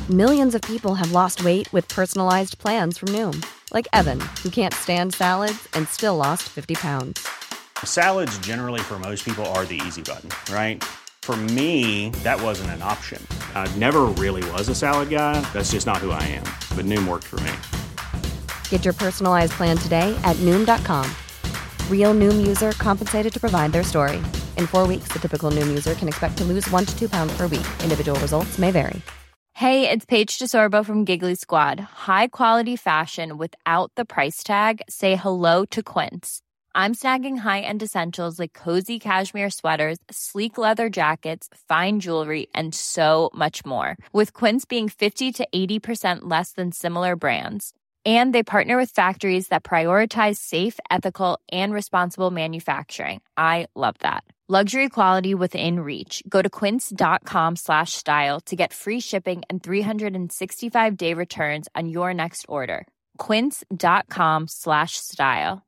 Millions of people have lost weight with personalized plans from Noom. Like Evan, who can't stand salads and still lost 50 pounds. Salads generally for most people are the easy button, right? For me, that wasn't an option. I never really was a salad guy. That's just not who I am. But Noom worked for me. Get your personalized plan today at Noom.com. Real Noom user compensated to provide their story. In 4 weeks, the typical Noom user can expect to lose 1 to 2 pounds per week. Individual results may vary. Hey, it's Paige DeSorbo from Giggly Squad. High quality fashion without the price tag. Say hello to Quince. I'm snagging high-end essentials like cozy cashmere sweaters, sleek leather jackets, fine jewelry, and so much more. With Quince being 50 to 80% less than similar brands. And they partner with factories that prioritize safe, ethical, and responsible manufacturing. I love that. Luxury quality within reach. Go to quince.com/style to get free shipping and 365-day returns on your next order. Quince.com/style.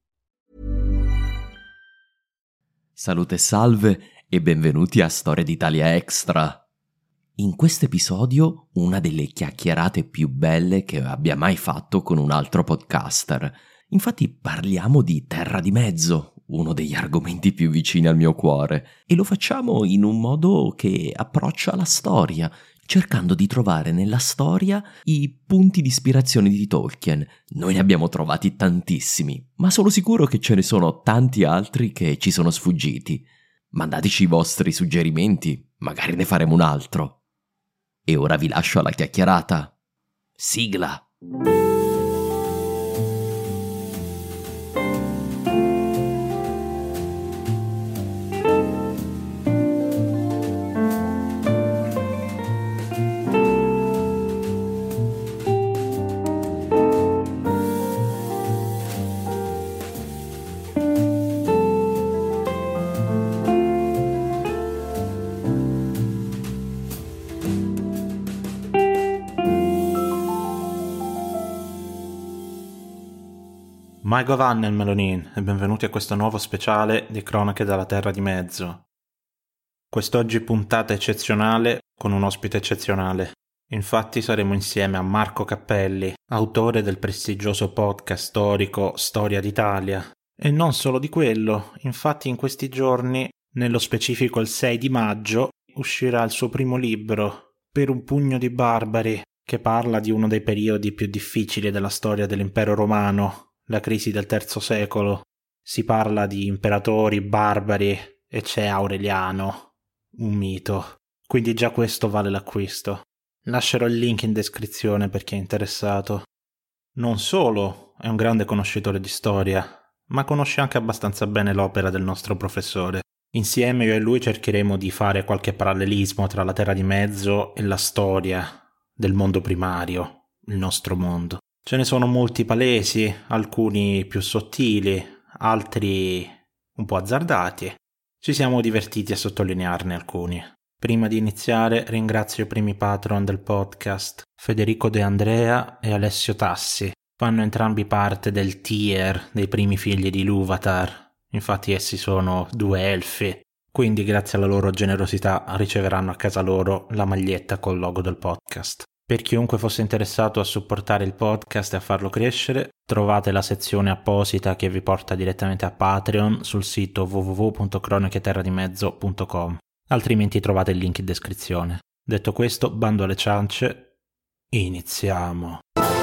Salute e salve e benvenuti a Storia d'Italia Extra. In questo episodio una delle chiacchierate più belle che abbia mai fatto con un altro podcaster. Infatti parliamo di Terra di Mezzo, uno degli argomenti più vicini al mio cuore, e lo facciamo in un modo che approccia la storia, cercando di trovare nella storia i punti di ispirazione di Tolkien. Noi ne abbiamo trovati tantissimi, ma sono sicuro che ce ne sono tanti altri che ci sono sfuggiti. Mandateci i vostri suggerimenti, magari ne faremo un altro. E ora vi lascio alla chiacchierata. Sigla! Mai Govannen Melonin e benvenuti a questo nuovo speciale di Cronache dalla Terra di Mezzo. Quest'oggi puntata eccezionale con un ospite eccezionale. Infatti saremo insieme a Marco Cappelli, autore del prestigioso podcast storico Storia d'Italia. E non solo di quello, infatti in questi giorni, nello specifico il 6 di maggio, uscirà il suo primo libro, Per un pugno di barbari, che parla di uno dei periodi più difficili della storia dell'impero romano, la crisi del III secolo. Si parla di imperatori barbari e c'è Aureliano, un mito. Quindi già questo vale l'acquisto. Lascerò il link in descrizione per chi è interessato. Non solo è un grande conoscitore di storia, ma conosce anche abbastanza bene l'opera del nostro professore. Insieme io e lui cercheremo di fare qualche parallelismo tra la Terra di Mezzo e la storia del mondo primario, il nostro mondo. Ce ne sono molti palesi, alcuni più sottili, altri un po' azzardati. Ci siamo divertiti a sottolinearne alcuni. Prima di iniziare ringrazio i primi patron del podcast, Federico De Andrea e Alessio Tassi. Fanno entrambi parte del tier dei primi figli di Ilúvatar. Infatti essi sono 2 elfi, quindi grazie alla loro generosità riceveranno a casa loro la maglietta col logo del podcast. Per chiunque fosse interessato a supportare il podcast e a farlo crescere, trovate la sezione apposita che vi porta direttamente a Patreon sul sito www.cronacheterradimezzo.com. Altrimenti trovate il link in descrizione. Detto questo, bando alle ciance, iniziamo.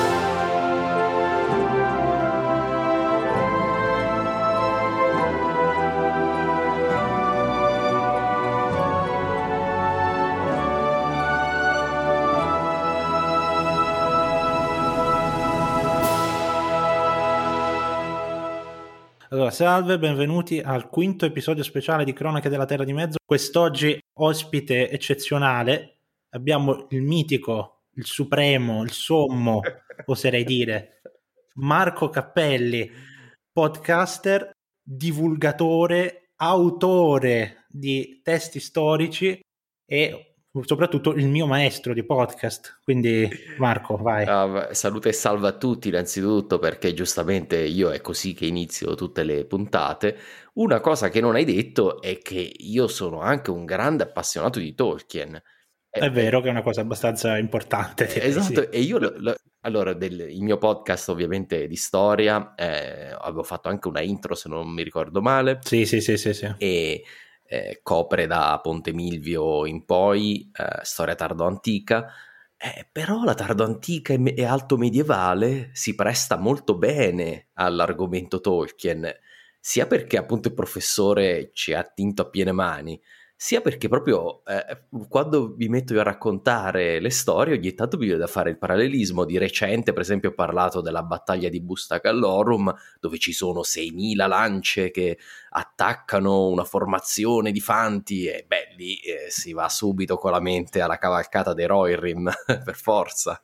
Allora, salve, benvenuti al 5° episodio speciale di Cronache della Terra di Mezzo. Quest'oggi ospite eccezionale, abbiamo il mitico, il supremo, il sommo, oserei dire, Marco Cappelli, podcaster, divulgatore, autore di testi storici e soprattutto il mio maestro di podcast. Quindi Marco, vai. Salute e salve a tutti innanzitutto, perché giustamente io è così che inizio tutte le puntate. Una cosa che non hai detto è che io sono anche un grande appassionato di Tolkien. È vero che è una cosa abbastanza importante. Esatto, sì. e io allora il mio podcast ovviamente di storia, avevo fatto anche una intro se non mi ricordo male. Sì. E copre da Ponte Milvio in poi storia tardo-antica, però la tardo-antica e alto medievale si presta molto bene all'argomento Tolkien, sia perché appunto il professore ci ha attinto a piene mani, sia perché proprio quando mi metto io a raccontare le storie ogni tanto mi viene da fare il parallelismo. Di recente per esempio ho parlato della battaglia di Busta Callorum, dove ci sono 6.000 lance che attaccano una formazione di fanti, e beh lì si va subito con la mente alla cavalcata dei Rohirrim per forza.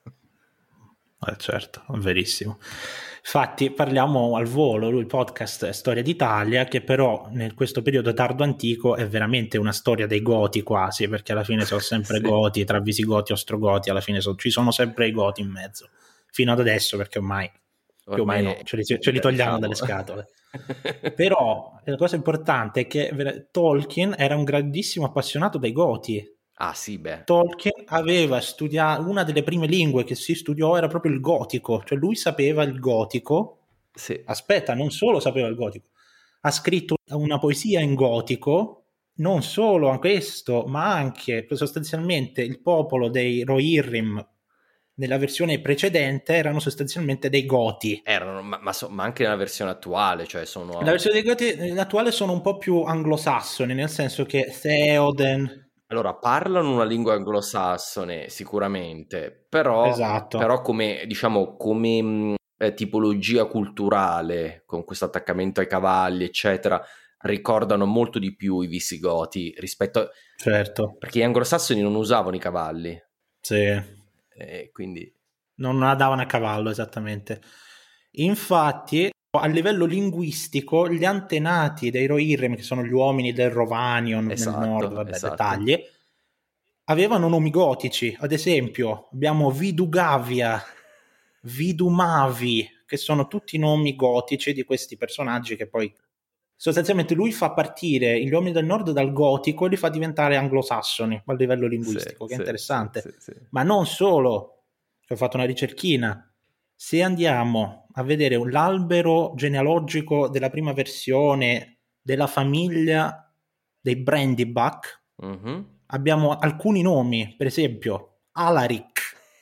Certo, verissimo. Infatti parliamo al volo, il podcast è Storia d'Italia, che però in questo periodo tardo antico è veramente una storia dei Goti quasi, perché alla fine sono sempre Sì. Goti, tra Visigoti e Ostrogoti, alla fine ci sono sempre i Goti in mezzo, fino ad adesso, perché ormai più o meno ce li togliamo dalle scatole. Però la cosa importante è che Tolkien era un grandissimo appassionato dei Goti. Ah sì, beh. Tolkien aveva studiato, una delle prime lingue che si studiò era proprio il gotico, cioè lui sapeva il gotico. Sì. Aspetta, non solo sapeva il gotico, ha scritto una poesia in gotico, non solo a questo, ma anche sostanzialmente il popolo dei Rohirrim nella versione precedente erano sostanzialmente dei Goti. Erano, ma anche nella versione attuale, cioè sono... La versione dei Goti attuale sono un po' più anglosassoni, nel senso che Theoden... Allora, parlano una lingua anglosassone sicuramente, però, Esatto. però come, diciamo, come tipologia culturale, con questo attaccamento ai cavalli, eccetera, ricordano molto di più i Visigoti rispetto a... Certo. Perché gli anglosassoni non usavano i cavalli. Sì. Quindi... Non andavano a cavallo, esattamente. Infatti, a livello linguistico, gli antenati dei Rohirrim, che sono gli uomini del Rovanion nel nord, vabbè, dettagli, avevano nomi gotici. Ad esempio, abbiamo Vidugavia, Vidumavi, che sono tutti nomi gotici di questi personaggi che poi... Sostanzialmente lui fa partire gli uomini del nord dal gotico e li fa diventare anglosassoni a livello linguistico, che è interessante. Sì. Ma non solo, ho fatto una ricerchina. Se andiamo a vedere l'albero genealogico della prima versione della famiglia dei Brandybuck, abbiamo alcuni nomi, per esempio Alaric,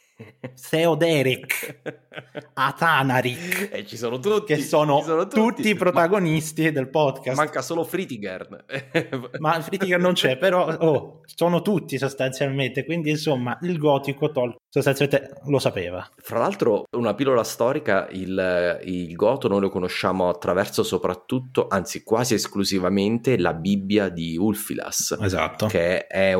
Theoderic, Atanaric, e ci sono tutti, che sono tutti i protagonisti del podcast. Manca solo Fritigern. Ma Fritigern non c'è, però sono tutti sostanzialmente, quindi insomma il gotico sostanzialmente lo sapeva. Fra l'altro, una pillola storica, il goto noi lo conosciamo attraverso soprattutto, anzi quasi esclusivamente, la Bibbia di Ulfilas. Esatto. Che è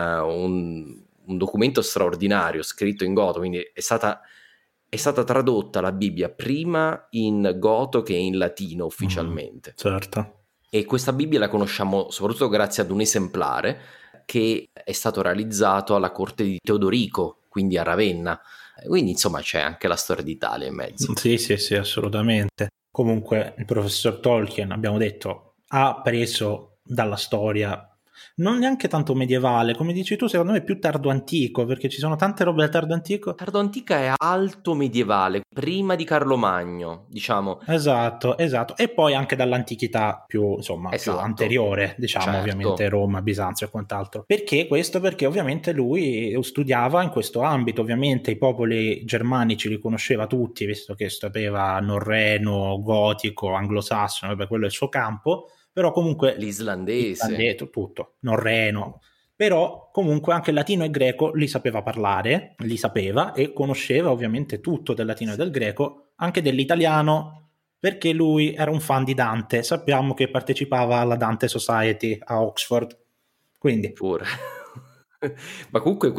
un documento straordinario scritto in goto, quindi è stata tradotta la Bibbia prima in goto che in latino ufficialmente. Certo. E questa Bibbia la conosciamo soprattutto grazie ad un esemplare che è stato realizzato alla corte di Teodorico, quindi a Ravenna. Quindi insomma c'è anche la storia d'Italia in mezzo. Sì, assolutamente. Comunque il professor Tolkien, abbiamo detto, ha preso dalla storia non neanche tanto medievale, come dici tu, secondo me più tardo antico, perché ci sono tante robe del tardo antico. Tardo antica è alto medievale, prima di Carlo Magno, diciamo. Esatto, e poi anche dall'antichità più, insomma, più anteriore, diciamo, certo. Ovviamente Roma, Bisanzio e quant'altro. Perché questo? Perché ovviamente lui studiava in questo ambito, ovviamente i popoli germanici li conosceva tutti, visto che sapeva norreno, gotico, anglosassone, quello è il suo campo. Però comunque l'islandese, tutto, norreno, però comunque anche il latino e greco li sapeva parlare, li sapeva e conosceva ovviamente tutto del latino e del greco, anche dell'italiano, perché lui era un fan di Dante. Sappiamo che partecipava alla Dante Society a Oxford, quindi pure. Ma comunque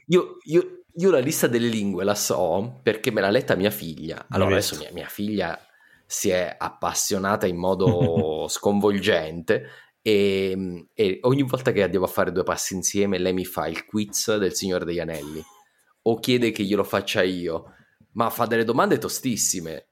io la lista delle lingue la so perché me l'ha letta mia figlia. Allora adesso mia figlia si è appassionata in modo sconvolgente e ogni volta che andiamo a fare due passi insieme lei mi fa il quiz del Signore degli Anelli o chiede che glielo faccia io, ma fa delle domande tostissime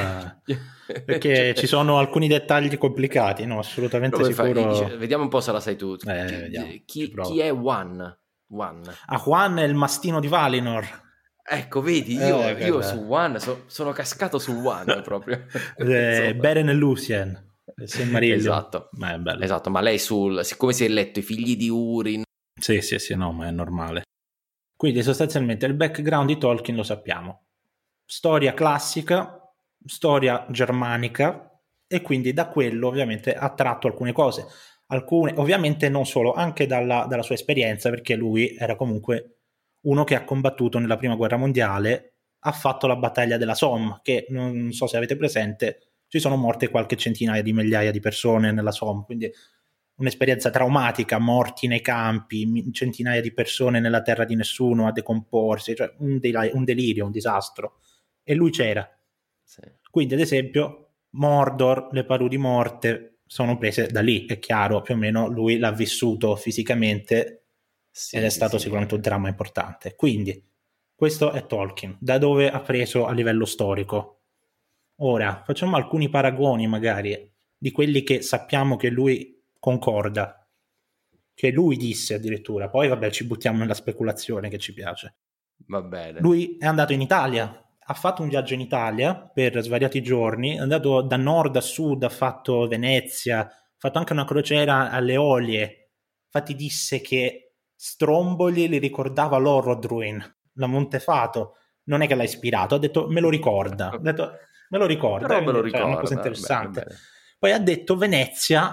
perché ci sono alcuni dettagli complicati, no? Assolutamente sicuro. Vediamo un po' se la sai tu. Chi è One? Juan. Juan è il mastino di Valinor. Ecco, vedi, io su Juan sono cascato su Juan proprio. Beren e Lucien. Esatto. Ma è bello. Esatto, ma lei siccome si è letto I figli di Urin. Sì, no, ma è normale. Quindi sostanzialmente il background di Tolkien lo sappiamo. Storia classica, storia germanica, e quindi da quello ovviamente ha tratto alcune cose. Alcune, ovviamente non solo, anche dalla sua esperienza, perché lui era comunque uno che ha combattuto nella prima guerra mondiale, ha fatto la battaglia della Somme, che non so se avete presente, ci sono morte qualche centinaia di migliaia di persone nella Somme, quindi un'esperienza traumatica, morti nei campi, centinaia di persone nella terra di nessuno a decomporsi, cioè un delirio, un disastro. E lui c'era. Sì. Quindi ad esempio Mordor, le paludi di morte sono prese da lì, è chiaro, più o meno lui l'ha vissuto fisicamente, ed è stato sicuramente un dramma importante. Quindi questo è Tolkien, da dove ha preso a livello storico. Ora facciamo alcuni paragoni magari di quelli che sappiamo che lui concorda, che lui disse addirittura, poi vabbè ci buttiamo nella speculazione che ci piace. Va bene. Lui è andato in Italia, ha fatto un viaggio in Italia per svariati giorni, è andato da nord a sud, ha fatto Venezia, ha fatto anche una crociera alle Olie. Infatti disse che Stromboli li ricordava l'Orodruin, la Montefato. Non è che l'ha ispirato, ha detto me lo ricorda. Ha detto me lo ricorda, però me lo ricorda, è una cosa interessante. Bene. Poi ha detto Venezia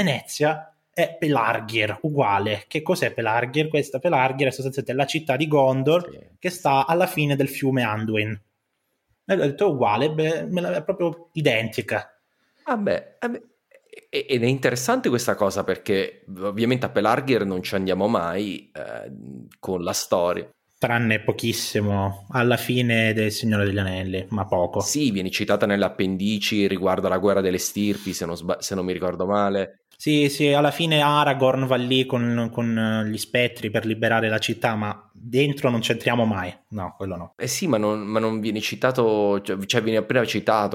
è Pelargir, uguale. Che cos'è Pelargir? Questa Pelargir è sostanzialmente la città di Gondor, che sta alla fine del fiume Anduin. E ho detto uguale, è proprio identica. Ed è interessante questa cosa, perché ovviamente a Pelargir non ci andiamo mai con la storia. Tranne pochissimo alla fine del Signore degli Anelli, ma poco. Sì, viene citata nelle appendici riguardo alla guerra delle stirpi, se non mi ricordo male. Sì, alla fine Aragorn va lì con gli spettri per liberare la città, ma dentro non c'entriamo mai. No, quello no. Sì, ma non viene citato, cioè viene appena citato.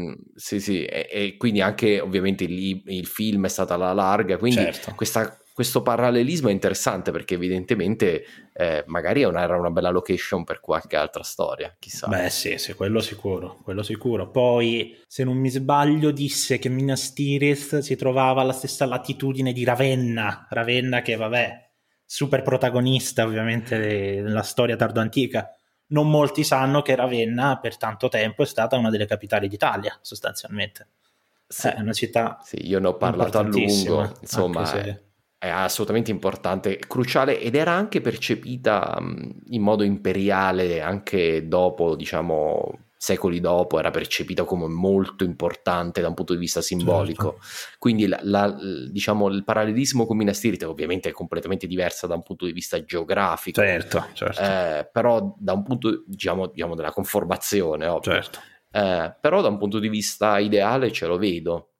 Sì, e quindi anche ovviamente il film è stata alla larga, quindi certo. Questo parallelismo è interessante, perché evidentemente magari era una bella location per qualche altra storia, chissà. Beh sì, quello sicuro. Poi, se non mi sbaglio, disse che Minas Tirith si trovava alla stessa latitudine di Ravenna che vabbè, super protagonista ovviamente della storia tardo-antica. Non molti sanno che Ravenna per tanto tempo è stata una delle capitali d'Italia, sostanzialmente. Sì, è una città io ne ho parlato a lungo, insomma. È assolutamente importante, cruciale, ed era anche percepita in modo imperiale anche dopo, diciamo, secoli dopo, era percepita come molto importante da un punto di vista simbolico. Certo. Quindi diciamo il parallelismo con Minas Tirith ovviamente è completamente diversa da un punto di vista geografico, certo. Però da un punto diciamo della conformazione, ovvio. Certo. Però da un punto di vista ideale ce lo vedo,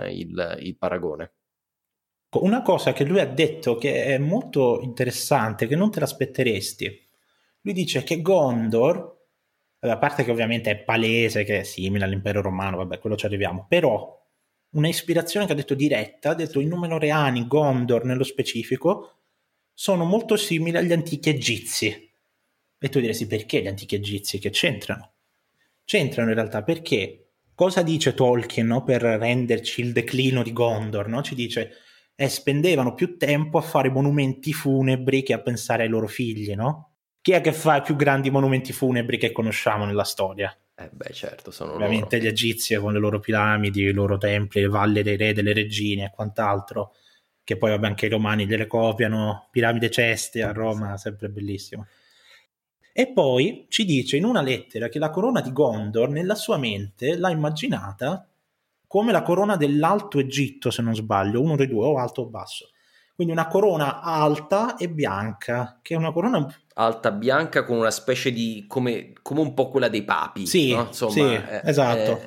il paragone. Una cosa che lui ha detto che è molto interessante, che non te l'aspetteresti, lui dice che Gondor, a parte che ovviamente è palese che è simile all'impero romano, vabbè, quello ci arriviamo, però una ispirazione che ha detto diretta, ha detto i Numenoreani, Gondor nello specifico, sono molto simili agli antichi egizi. E tu diresti perché gli antichi egizi? Che c'entrano? C'entrano in realtà perché cosa dice Tolkien, no, per renderci il declino di Gondor, no? Ci dice spendevano più tempo a fare monumenti funebri che a pensare ai loro figli, no? Chi è che fa i più grandi monumenti funebri che conosciamo nella storia? Certo, sono ovviamente loro. Gli egizi con le loro piramidi, i loro templi, le valli dei re, delle regine e quant'altro, che poi vabbè anche i romani gliele copiano, piramide Ceste a Roma, sempre bellissimo. E poi ci dice in una lettera che la corona di Gondor nella sua mente l'ha immaginata come la corona dell'Alto Egitto, se non sbaglio, uno dei due, o alto o basso. Quindi una corona alta e bianca, che è una corona alta bianca con una specie di come un po' quella dei papi, sì, no? Insomma, sì, esatto.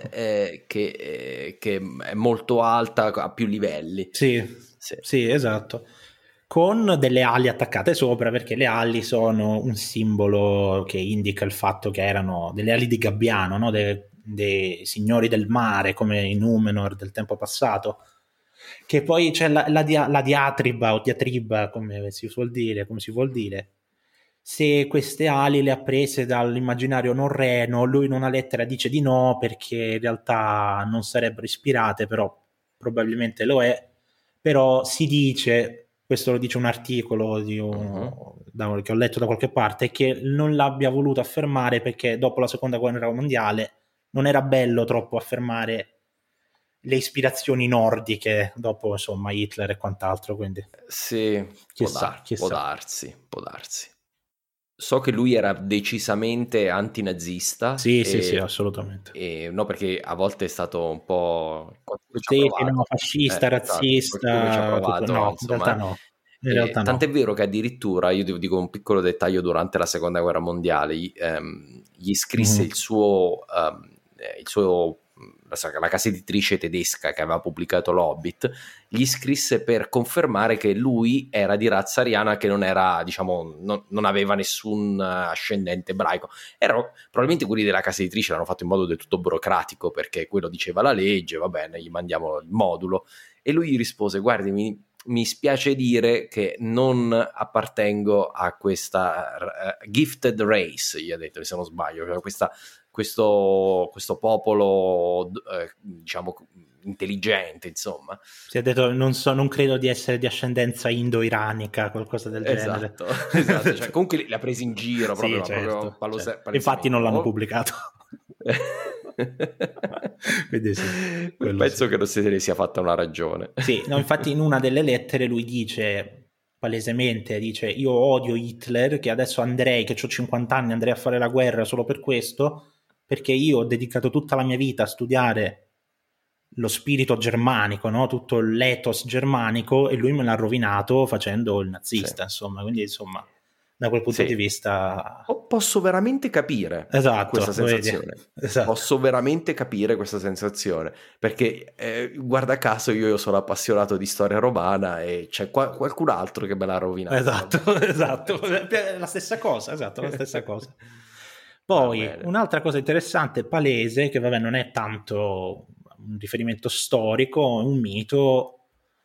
Che è molto alta a più livelli. Sì, esatto. Con delle ali attaccate sopra, perché le ali sono un simbolo che indica il fatto che erano delle ali di gabbiano, no? dei signori del mare, come i Númenor del tempo passato. Che poi c'è la diatriba o diatriba, come si vuol dire, se queste ali le ha prese dall'immaginario norreno, lui in una lettera dice di no perché in realtà non sarebbero ispirate, però probabilmente lo è. Però si dice, questo lo dice un articolo che ho letto da qualche parte, che non l'abbia voluto affermare perché dopo la seconda guerra mondiale non era bello troppo affermare le ispirazioni nordiche dopo insomma Hitler e quant'altro, quindi sì, chissà. può darsi. So che lui era decisamente antinazista. Sì, assolutamente. E no, perché a volte è stato un po'... qualcuno ci ha Sì, provato. no, fascista, Esatto, qualcuno ci ha razzista, provato, tutto. No, insomma. in realtà no. Tant'è vero che addirittura, io dico un piccolo dettaglio, durante la seconda guerra mondiale gli scrisse la casa editrice tedesca che aveva pubblicato l'Hobbit, gli scrisse per confermare che lui era di razza ariana, che non era, diciamo, non aveva nessun ascendente ebraico. Probabilmente quelli della casa editrice l'hanno fatto in modo del tutto burocratico, perché quello diceva la legge, va bene, gli mandiamo il modulo. E lui gli rispose: guardi, mi spiace dire che non appartengo a questa gifted race, gli ha detto, se non sbaglio, cioè questo popolo diciamo intelligente, insomma. Si è detto non credo di essere di ascendenza indo-iranica, qualcosa del genere. Esatto, cioè, comunque l'ha preso in giro proprio, sì, certo, certo. Infatti non l'hanno pubblicato. Quindi sì, penso che non se ne sia fatta una ragione. Sì, no, infatti in una delle lettere lui dice palesemente, io odio Hitler, che adesso andrei, che ho 50 anni, andrei a fare la guerra solo per questo, perché io ho dedicato tutta la mia vita a studiare lo spirito germanico, no? Tutto l'ethos germanico, e lui me l'ha rovinato facendo il nazista, insomma, quindi insomma da quel punto di vista posso veramente capire questa sensazione. Posso veramente capire questa sensazione, perché guarda caso io sono appassionato di storia romana e c'è qualcun altro che me l'ha rovinato. Esatto. La stessa cosa. Poi un'altra cosa interessante, palese, che vabbè non è tanto un riferimento storico, è un mito.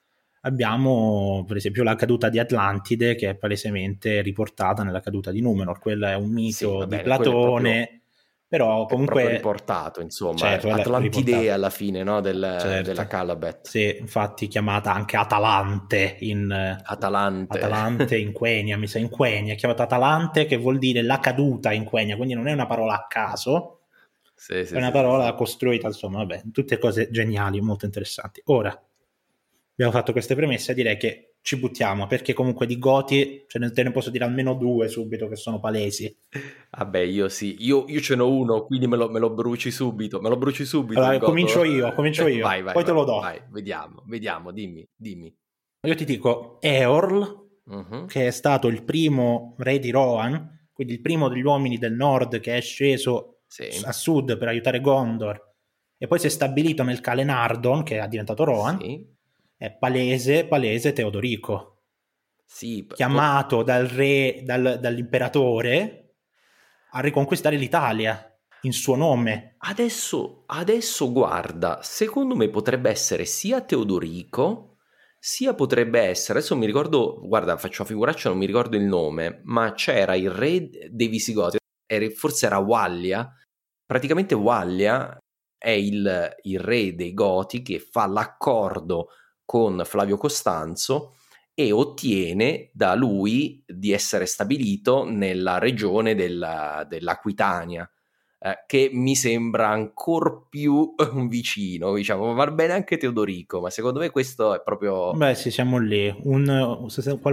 Abbiamo per esempio la caduta di Atlantide, che è palesemente riportata nella caduta di Numenor. Quella è un mito di Platone, però comunque è riportato, insomma, certo, Atlantide alla fine, no? Della Calabet. Sì, infatti chiamata anche Atalante Atalante in Quenya, mi sa in Quenya, è chiamata Atalante, che vuol dire la caduta in Quenya, quindi non è una parola a caso, è una parola costruita, insomma, vabbè, tutte cose geniali, molto interessanti. Ora abbiamo fatto queste premesse, direi che ci buttiamo, perché comunque di Goti te ne posso dire almeno 2 subito che sono palesi. Vabbè, io ce n'ho uno, quindi me lo bruci subito. Allora, comincio io. Vai, poi te lo do. Vai, vediamo, dimmi. Io ti dico Eorl, che è stato il primo re di Rohan, quindi il primo degli uomini del nord che è sceso a sud per aiutare Gondor, e poi si è stabilito nel Calenardon, che è diventato Rohan. Sì. È palese Teodorico, chiamato dal re, dall'imperatore a riconquistare l'Italia in suo nome. Adesso guarda, secondo me potrebbe essere sia Teodorico, sia potrebbe essere, adesso mi ricordo, guarda, faccio una figuraccia, non mi ricordo il nome, ma c'era il re dei Visigoti, forse era Wallia. Praticamente Wallia è il re dei Goti che fa l'accordo con Flavio Costanzo e ottiene da lui di essere stabilito nella regione dell'Aquitania, che mi sembra ancora più vicino, diciamo. Va bene anche Teodorico, ma secondo me questo è proprio... Beh sì, siamo lì, un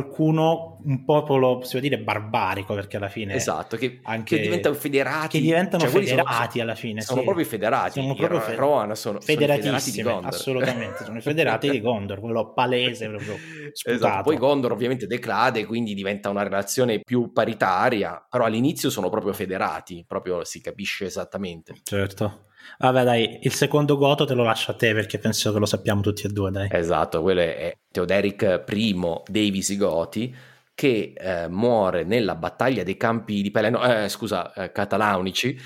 popolo, si può dire barbarico, perché alla fine... Esatto, che diventano federati. Che diventano federati alla fine. Sono proprio federati. Rohan sono federati di Gondor. Assolutamente, sono i federati di Gondor, quello palese, proprio sputato. Esatto, poi Gondor ovviamente decade, quindi diventa una relazione più paritaria, però all'inizio sono proprio federati, proprio si capisce esattamente. Certo. Vabbè dai, il secondo Goto te lo lascio a te, perché penso che lo sappiamo tutti e due, dai. Esatto, quello è Teoderic I dei Visigoti, che muore nella battaglia dei campi di Pelennor, Catalaunici,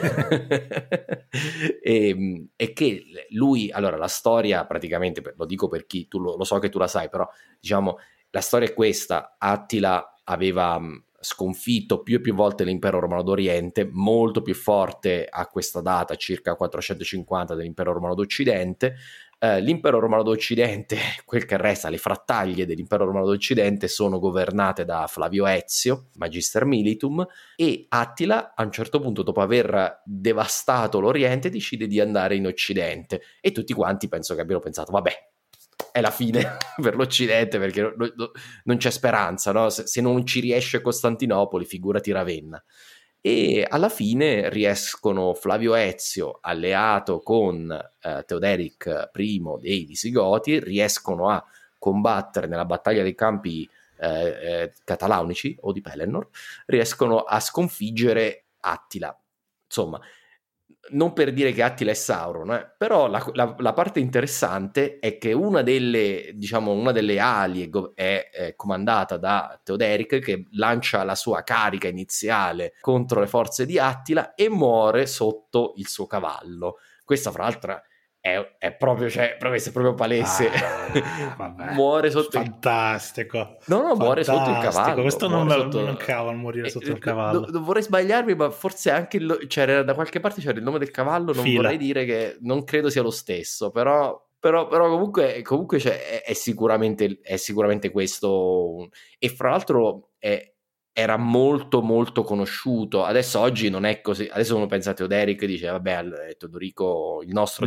e che lui, allora la storia praticamente, lo dico per chi, tu lo so che tu la sai, però diciamo la storia è questa: Attila aveva sconfitto più e più volte l'impero romano d'Oriente, molto più forte a questa data, circa 450, dell'impero romano d'Occidente. L'impero romano d'Occidente, quel che resta, le frattaglie dell'impero romano d'Occidente sono governate da Flavio Ezio, Magister Militum, e Attila a un certo punto, dopo aver devastato l'Oriente, decide di andare in Occidente, e tutti quanti penso che abbiano pensato vabbè, è la fine per l'Occidente, perché non c'è speranza, no? Se non ci riesce Costantinopoli, figurati Ravenna. E alla fine riescono, Flavio Ezio alleato con Teoderic I dei Visigoti, riescono a combattere nella battaglia dei campi Catalaunici o di Pelennor, riescono a sconfiggere Attila. Insomma, non per dire che Attila è Sauron, però la parte interessante è che una delle ali è comandata da Teoderic, che lancia la sua carica iniziale contro le forze di Attila e muore sotto il suo cavallo. Questa, fra l'altro, è proprio, cioè, questo è proprio palese. Vabbè, muore sotto fantastico. Muore sotto il cavallo. Questo non cavo a morire sotto il cavallo. Non vorrei sbagliarmi, ma forse anche c'era da qualche parte c'era il nome del cavallo. Non vorrei dire che non credo sia lo stesso, però comunque cioè, è sicuramente questo. E fra l'altro era molto molto conosciuto. Adesso oggi non è così. Adesso uno pensa a Teoderic e dice vabbè, Teodorico, il nostro.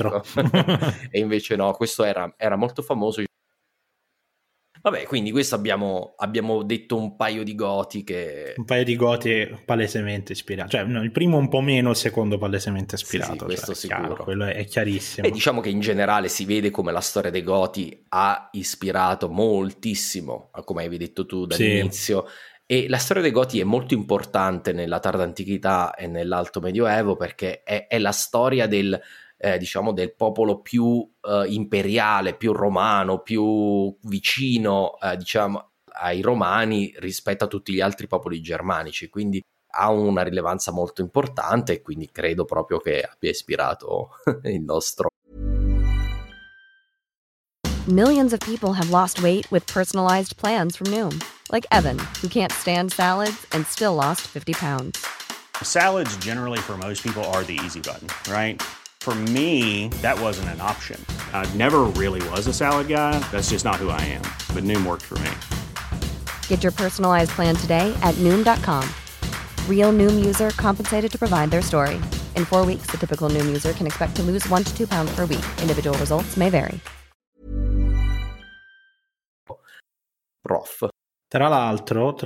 E invece no, questo era molto famoso. Vabbè, quindi questo abbiamo detto un paio di goti palesemente ispirati. Cioè, no, il primo un po' meno, il secondo palesemente ispirato. Sì, questo cioè, sicuro. Chiaro, quello è chiarissimo. E diciamo che in generale si vede come la storia dei Goti ha ispirato moltissimo, come avevi detto tu dall'inizio. Sì. E la storia dei Goti è molto importante nella tarda antichità e nell'alto medioevo, perché è la storia del popolo più imperiale, più romano, più vicino ai romani rispetto a tutti gli altri popoli germanici, quindi ha una rilevanza molto importante, e quindi credo proprio che abbia ispirato il nostro. Millions of people have lost weight with personalized plans from Noom, like Evan, who can't stand salads and still lost 50 pounds. Salads generally for most people are the easy button, right? For me, that wasn't an option. I never really was a salad guy. That's just not who I am. But Noom worked for me. Get your personalized plan today at Noom.com. Real Noom user compensated to provide their story. In 4 weeks, the typical Noom user can expect to lose 1 to 2 pounds per week. Individual results may vary. Prof. Tra l'altro,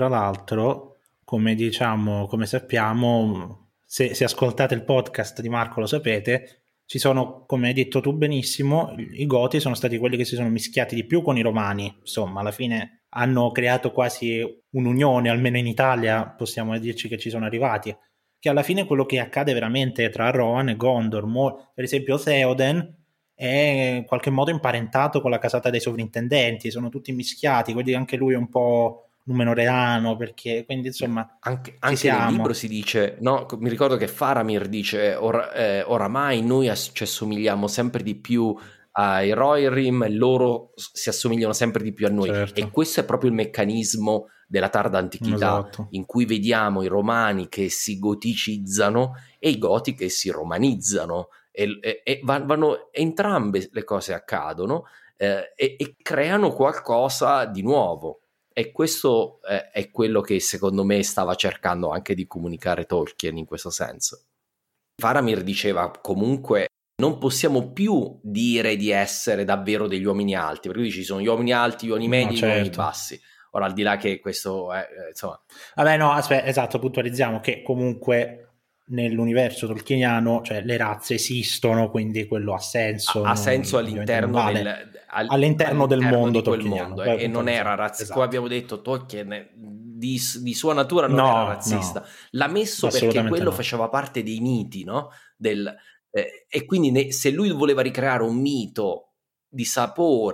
come sappiamo, se ascoltate il podcast di Marco lo sapete, ci sono, come hai detto tu benissimo, i Goti sono stati quelli che si sono mischiati di più con i Romani. Insomma, alla fine hanno creato quasi un'unione, almeno in Italia possiamo dirci che ci sono arrivati, che alla fine è quello che accade veramente tra Rohan e Gondor. Per esempio Theoden è in qualche modo imparentato con la casata dei sovrintendenti, sono tutti mischiati, quindi anche lui è un po' numenoreano, perché quindi insomma anche nel libro si dice, no, mi ricordo che Faramir dice oramai noi ci assomigliamo sempre di più ai Rohirrim e loro si assomigliano sempre di più a noi. Certo. E questo è proprio il meccanismo della tarda antichità, esatto, in cui vediamo i romani che si goticizzano e i goti che si romanizzano, e vanno entrambe le cose accadono, e creano qualcosa di nuovo. E questo è quello che secondo me stava cercando anche di comunicare Tolkien in questo senso. Faramir diceva comunque non possiamo più dire di essere davvero degli uomini alti, perché ci sono gli uomini alti, gli uomini medi, gli uomini bassi. Ora, al di là che questo è, insomma... Vabbè, no, aspetta, esatto, puntualizziamo che comunque nell'universo tolkieniano, cioè le razze esistono, quindi quello ha senso. Ha senso all'interno del mondo tolkieniano. E non era razzista, esatto. Come abbiamo detto, Tolkien di sua natura non era razzista. L'ha messo perché quello faceva parte dei miti, no? E quindi se lui voleva ricreare un mito di sapore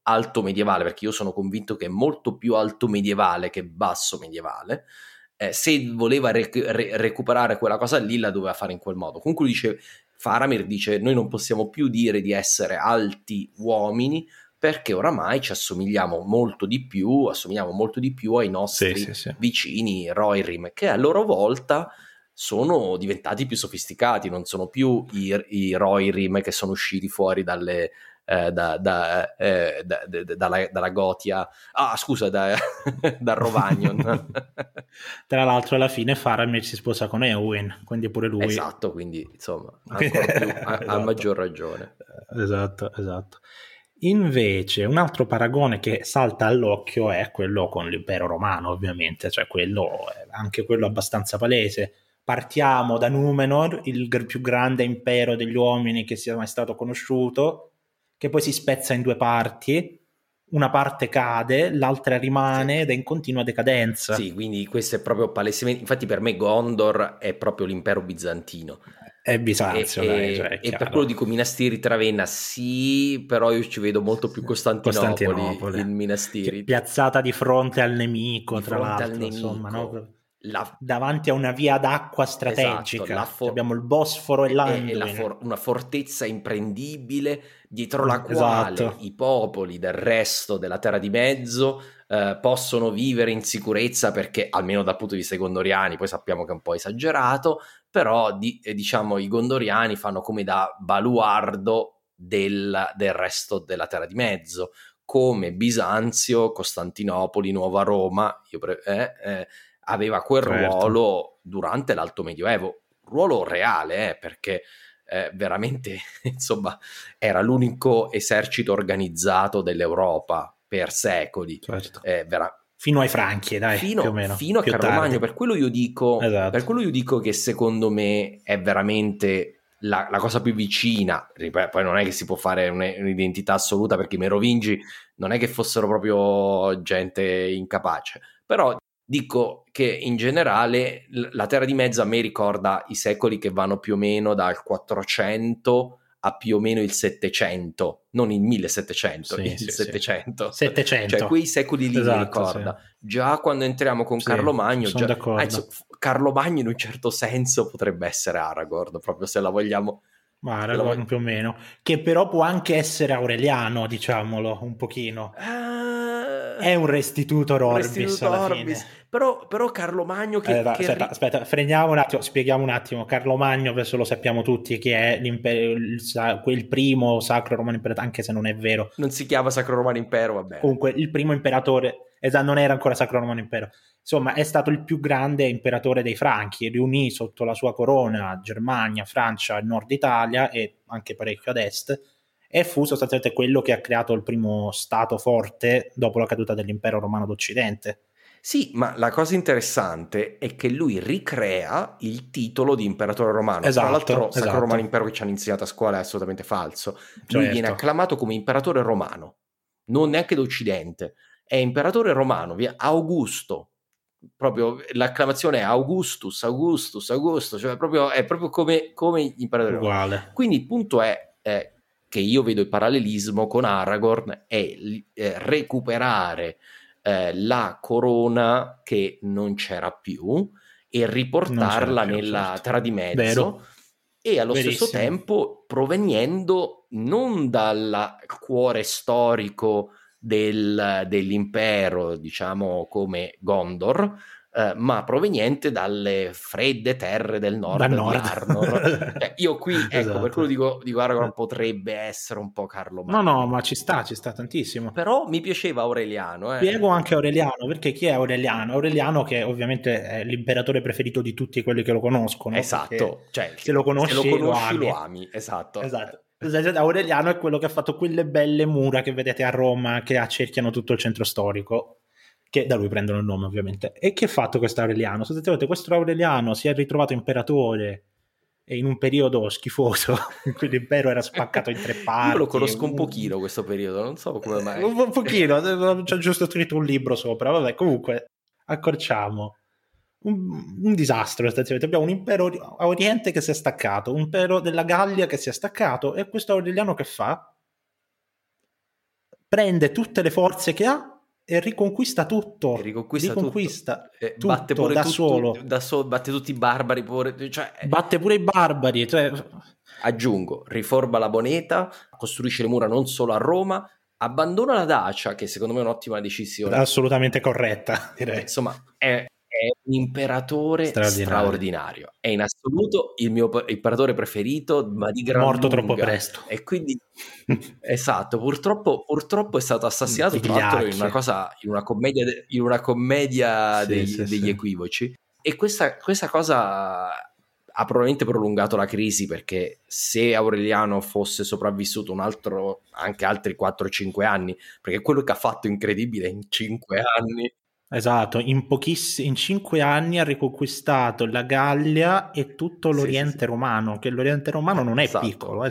alto medievale, perché io sono convinto che è molto più alto medievale che basso medievale, se voleva recuperare quella cosa lì la doveva fare in quel modo. Comunque Faramir dice noi non possiamo più dire di essere alti uomini perché oramai ci assomigliamo molto di più ai nostri vicini Rohirrim, che a loro volta sono diventati più sofisticati, non sono più i Rohirrim che sono usciti fuori dalla Gotia, dal Rovagnon. Tra l'altro alla fine Faramir si sposa con Eowyn, quindi pure lui, esatto, quindi insomma ancora più esatto. A maggior ragione, esatto. Invece un altro paragone che salta all'occhio è quello con l'impero romano, ovviamente, cioè anche quello abbastanza palese. Partiamo da Numenor, il più grande impero degli uomini che sia mai stato conosciuto, che poi si spezza in due parti, una parte cade, l'altra rimane ed è in continua decadenza. Sì, quindi questo è proprio palesemente, infatti per me Gondor è proprio l'impero bizantino. È Bisanzio, e per quello dico Minas Tirith Ravenna, sì, però io ci vedo molto più Costantinopoli in Minas Tirith, piazzata di fronte al nemico, tra l'altro, insomma, no? Davanti a una via d'acqua strategica, esatto, abbiamo il Bosforo e l'Anduin, una fortezza imprendibile dietro la quale i popoli del resto della Terra di Mezzo possono vivere in sicurezza, perché almeno dal punto di vista dei gondoriani, poi sappiamo che è un po' esagerato, però diciamo i gondoriani fanno come da baluardo del resto della Terra di Mezzo, come Bisanzio, Costantinopoli, Nuova Roma aveva quel ruolo durante l'Alto Medioevo, ruolo reale, perché veramente insomma era l'unico esercito organizzato dell'Europa per secoli, fino ai Franchi, dai, fino più o meno, fino a Carlomagno. Per quello io dico che secondo me è veramente la cosa più vicina. Poi non è che si può fare un'identità assoluta, perché i Merovingi non è che fossero proprio gente incapace, però dico che in generale la Terra di Mezzo a me ricorda i secoli che vanno più o meno dal 400 a più o meno il 700, non il 1700, il 700. Cioè quei secoli lì, esatto, mi ricorda. Sì. Già quando entriamo con Carlomagno, Carlomagno in un certo senso potrebbe essere Aragorn, proprio se la vogliamo. Ma Aragorn più o meno, che però può anche essere Aureliano, diciamolo, un pochino. È un restitutor Orbis alla fine. Però Carlomagno aspetta, freniamo un attimo, spieghiamo un attimo. Carlomagno, adesso lo sappiamo tutti, che è il primo Sacro Romano Impero, anche se non è vero. Non si chiama Sacro Romano Impero, vabbè. Comunque, il primo imperatore, non era ancora Sacro Romano Impero. Insomma, è stato il più grande imperatore dei Franchi, riunì sotto la sua corona Germania, Francia, il Nord Italia e anche parecchio ad est, e fu sostanzialmente quello che ha creato il primo stato forte dopo la caduta dell'impero romano d'Occidente. Sì, ma la cosa interessante è che lui ricrea il titolo di imperatore romano. Esatto, tra l'altro Sacro Romano Impero che ci hanno insegnato a scuola è assolutamente falso. Certo. Lui viene acclamato come imperatore romano, non neanche d'Occidente, è imperatore romano, via Augusto. Proprio l'acclamazione è Augustus, cioè è proprio come imperatore uguale. Romano. Quindi il punto è che io vedo il parallelismo con Aragorn è recuperare la corona che non c'era più e riportarla nella Terra di Mezzo. Vero. E allo stesso tempo proveniendo non dal cuore storico dell'impero, diciamo come Gondor, ma proveniente dalle fredde terre del nord di Arnor. Io qui, esatto. Per quello dico Aragorn potrebbe essere un po' Carlomagno. No, ma ci sta tantissimo. Però mi piaceva Aureliano. Spiego anche Aureliano, perché chi è Aureliano? Aureliano che ovviamente è l'imperatore preferito di tutti quelli che lo conoscono. Esatto, cioè se lo conosci lo ami. Esatto. Aureliano è quello che ha fatto quelle belle mura che vedete a Roma che accerchiano tutto il centro storico, che da lui prendono il nome ovviamente. E che ha fatto questo Aureliano? Sostanzialmente questo Aureliano si è ritrovato imperatore in un periodo schifoso in cui l'impero era spaccato in 3 parti. Io lo conosco un pochino questo periodo, non so come mai. Un pochino, c'è giusto scritto un libro sopra, vabbè, comunque accorciamo. Un disastro, sostanzialmente. Abbiamo un impero a Oriente che si è staccato, un impero della Gallia che si è staccato, e questo Aureliano che fa? prende tutte le forze che ha e riconquista tutto. Riconquista tutto batte pure da tutto, solo. batte tutti i barbari pure, cioè, Batte pure i barbari. Cioè... Aggiungo, riforma la moneta, costruisce le mura non solo a Roma, abbandona la Dacia, che secondo me è un'ottima decisione. Assolutamente corretta, direi. Insomma, è un imperatore straordinario. È in assoluto il mio imperatore preferito, ma di gran morto lunga. Troppo presto. E quindi, esatto, purtroppo è stato assassinato tra l'altro in una commedia degli equivoci. E questa cosa ha probabilmente prolungato la crisi, perché se Aureliano fosse sopravvissuto anche altri 4-5 anni, perché quello che ha fatto incredibile in 5 anni. Esatto, in 5 anni ha riconquistato la Gallia e tutto l'Oriente romano, che l'Oriente romano non è piccolo,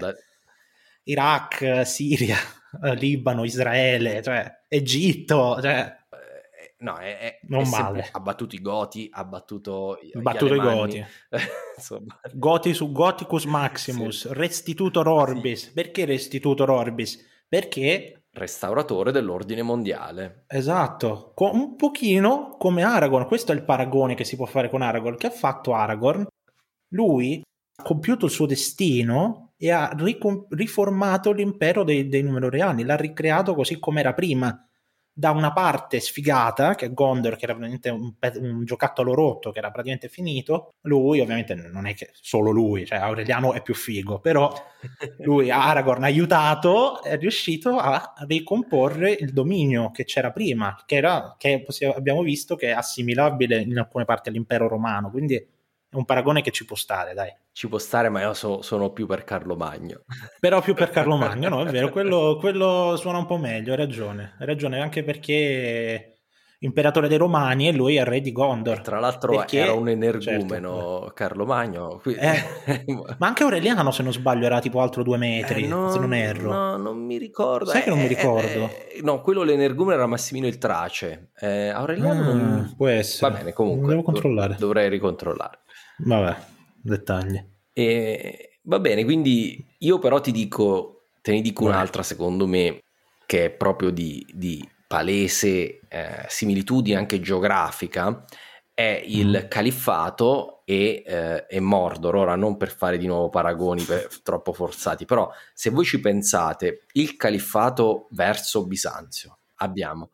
Iraq, Siria, Libano, Israele, cioè Egitto, cioè... No, non male. Ha battuto i Goti, ha battuto i Goti. Goti su Goticus Maximus, Restitutor Orbis. Sì. Perché Restitutor Orbis? Perché restauratore dell'ordine mondiale. Esatto, un pochino come Aragorn. Questo è il paragone che si può fare con Aragorn. Che ha fatto Aragorn? Lui ha compiuto il suo destino e ha riformato l'impero dei Numenoreani, l'ha ricreato così come era prima. Da una parte sfigata, che è Gondor, che era veramente un giocattolo rotto, che era praticamente finito. Lui, ovviamente, non è che solo lui, cioè Aureliano è più figo, però lui, Aragorn, ha aiutato, è riuscito a ricomporre il dominio che c'era prima, che abbiamo visto che è assimilabile in alcune parti all'impero romano, quindi è un paragone che ci può stare, dai. Ci può stare, ma io sono più per Carlo Magno. Però più per Carlo Magno, no, è vero, quello suona un po' meglio, hai ragione, anche perché imperatore dei Romani e lui è re di Gondor. Tra l'altro era un energumeno, certo. Carlo Magno. Ma anche Aureliano, se non sbaglio, era tipo altro 2 metri, se non erro. No, non mi ricordo. Sai che non mi ricordo? No, quello l'energumeno era Massimino il Trace. Aureliano può essere. Va bene, comunque. Devo controllare. Dovrei ricontrollare. Vabbè, dettagli. Va bene, quindi io però te ne dico un'altra, secondo me, che è proprio di palese similitudine anche geografica, è il califfato e Mordor. Ora, non per fare di nuovo paragoni troppo forzati, però se voi ci pensate, il califfato verso Bisanzio, abbiamo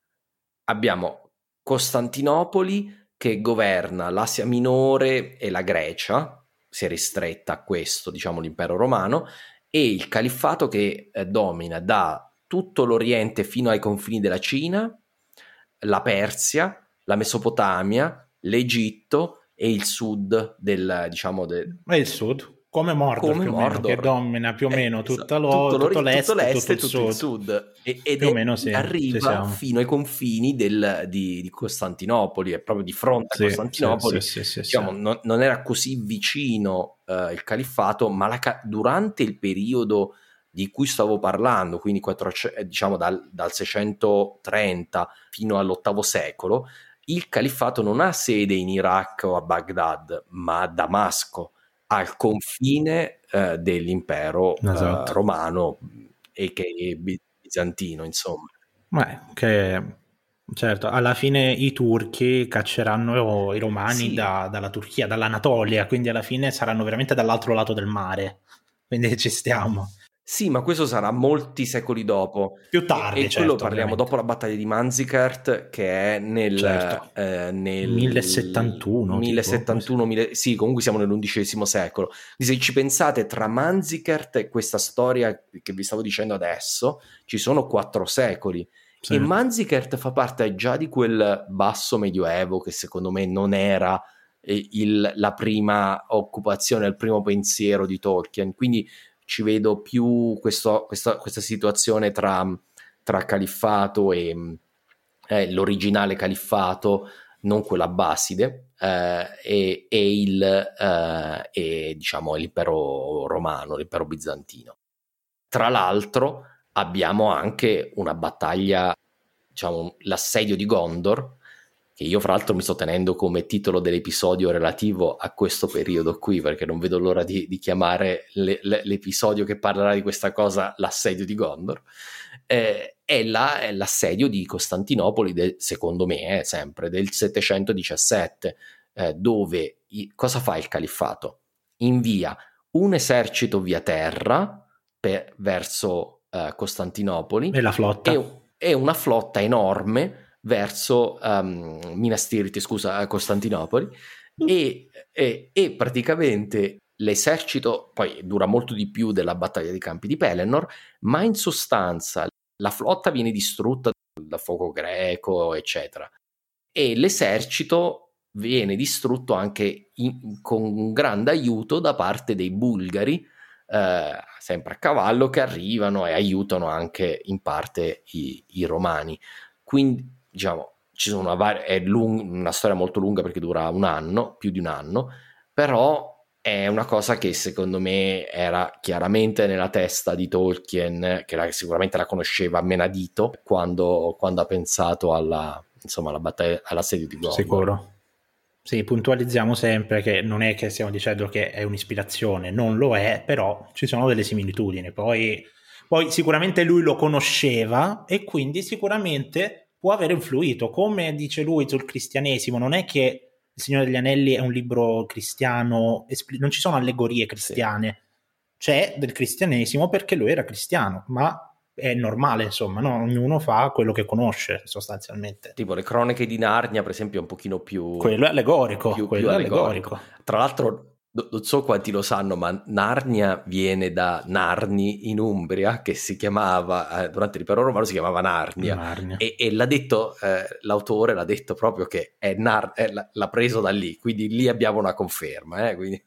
Costantinopoli che governa l'Asia Minore e la Grecia, si è ristretta a questo, diciamo, l'impero romano, e il califfato che domina da tutto l'Oriente fino ai confini della Cina, la Persia, la Mesopotamia, l'Egitto e il sud il sud, come Mordor, Meno, che domina più o meno tutto l'est e tutto il sud. Ed arriva fino ai confini di Costantinopoli, è proprio di fronte a Costantinopoli. Diciamo, non era così vicino il califfato, ma durante il periodo di cui stavo parlando, quindi diciamo dal 630 fino all'VIII secolo, il califfato non ha sede in Iraq o a Baghdad, ma a Damasco, al confine dell'impero romano e bizantino, insomma. Certo, alla fine i turchi cacceranno i romani dalla Turchia, dall'Anatolia, quindi alla fine saranno veramente dall'altro lato del mare, quindi ci stiamo. Sì, ma questo sarà molti secoli dopo. Più tardi, e quello parliamo ovviamente dopo la battaglia di Manzikert, che è nel 1071. Sì, comunque siamo nell'XI secolo. Quindi se ci pensate, tra Manzikert e questa storia che vi stavo dicendo adesso, ci sono 4 secoli. Sì. E Manzikert fa parte già di quel basso medioevo che secondo me non era la prima occupazione, il primo pensiero di Tolkien. Quindi ci vedo più questa situazione tra califfato e l'originale califfato, non quello abbaside, e diciamo l'impero romano, l'impero bizantino. Tra l'altro abbiamo anche una battaglia, diciamo l'assedio di Gondor, che io fra l'altro mi sto tenendo come titolo dell'episodio relativo a questo periodo qui, perché non vedo l'ora di chiamare l'episodio che parlerà di questa cosa l'assedio di Gondor. è l'assedio di Costantinopoli, secondo me, sempre del 717, dove cosa fa il califfato? Invia un esercito via terra verso Costantinopoli E la flotta. e una flotta enorme verso Minas Tirith, Costantinopoli, e praticamente l'esercito poi dura molto di più della battaglia dei Campi di Pelennor, ma in sostanza la flotta viene distrutta dal fuoco greco, eccetera, e l'esercito viene distrutto anche con un grande aiuto da parte dei bulgari, sempre a cavallo, che arrivano e aiutano anche in parte i romani. Quindi diciamo ci sono una storia molto lunga perché dura un anno, più di un anno, però è una cosa che secondo me era chiaramente nella testa di Tolkien, che sicuramente la conosceva a menadito quando ha pensato alla battaglia, all'assedio di Gondor. Sicuro. Sì, puntualizziamo sempre che non è che stiamo dicendo che è un'ispirazione, non lo è, però ci sono delle similitudini. Poi sicuramente lui lo conosceva e quindi sicuramente può aver influito, come dice lui sul cristianesimo. Non è che Il Signore degli Anelli è un libro cristiano, non ci sono allegorie cristiane, c'è del cristianesimo perché lui era cristiano, ma è normale, insomma, no? Ognuno fa quello che conosce sostanzialmente. Tipo le cronache di Narnia, per esempio, è un pochino più... Quello è allegorico. Più allegorico. Tra l'altro, non so quanti lo sanno, ma Narnia viene da Narni in Umbria, che si chiamava, durante l'impero romano si chiamava Narnia. E l'ha detto, l'autore l'ha detto proprio che l'ha preso da lì, quindi lì abbiamo una conferma. Quindi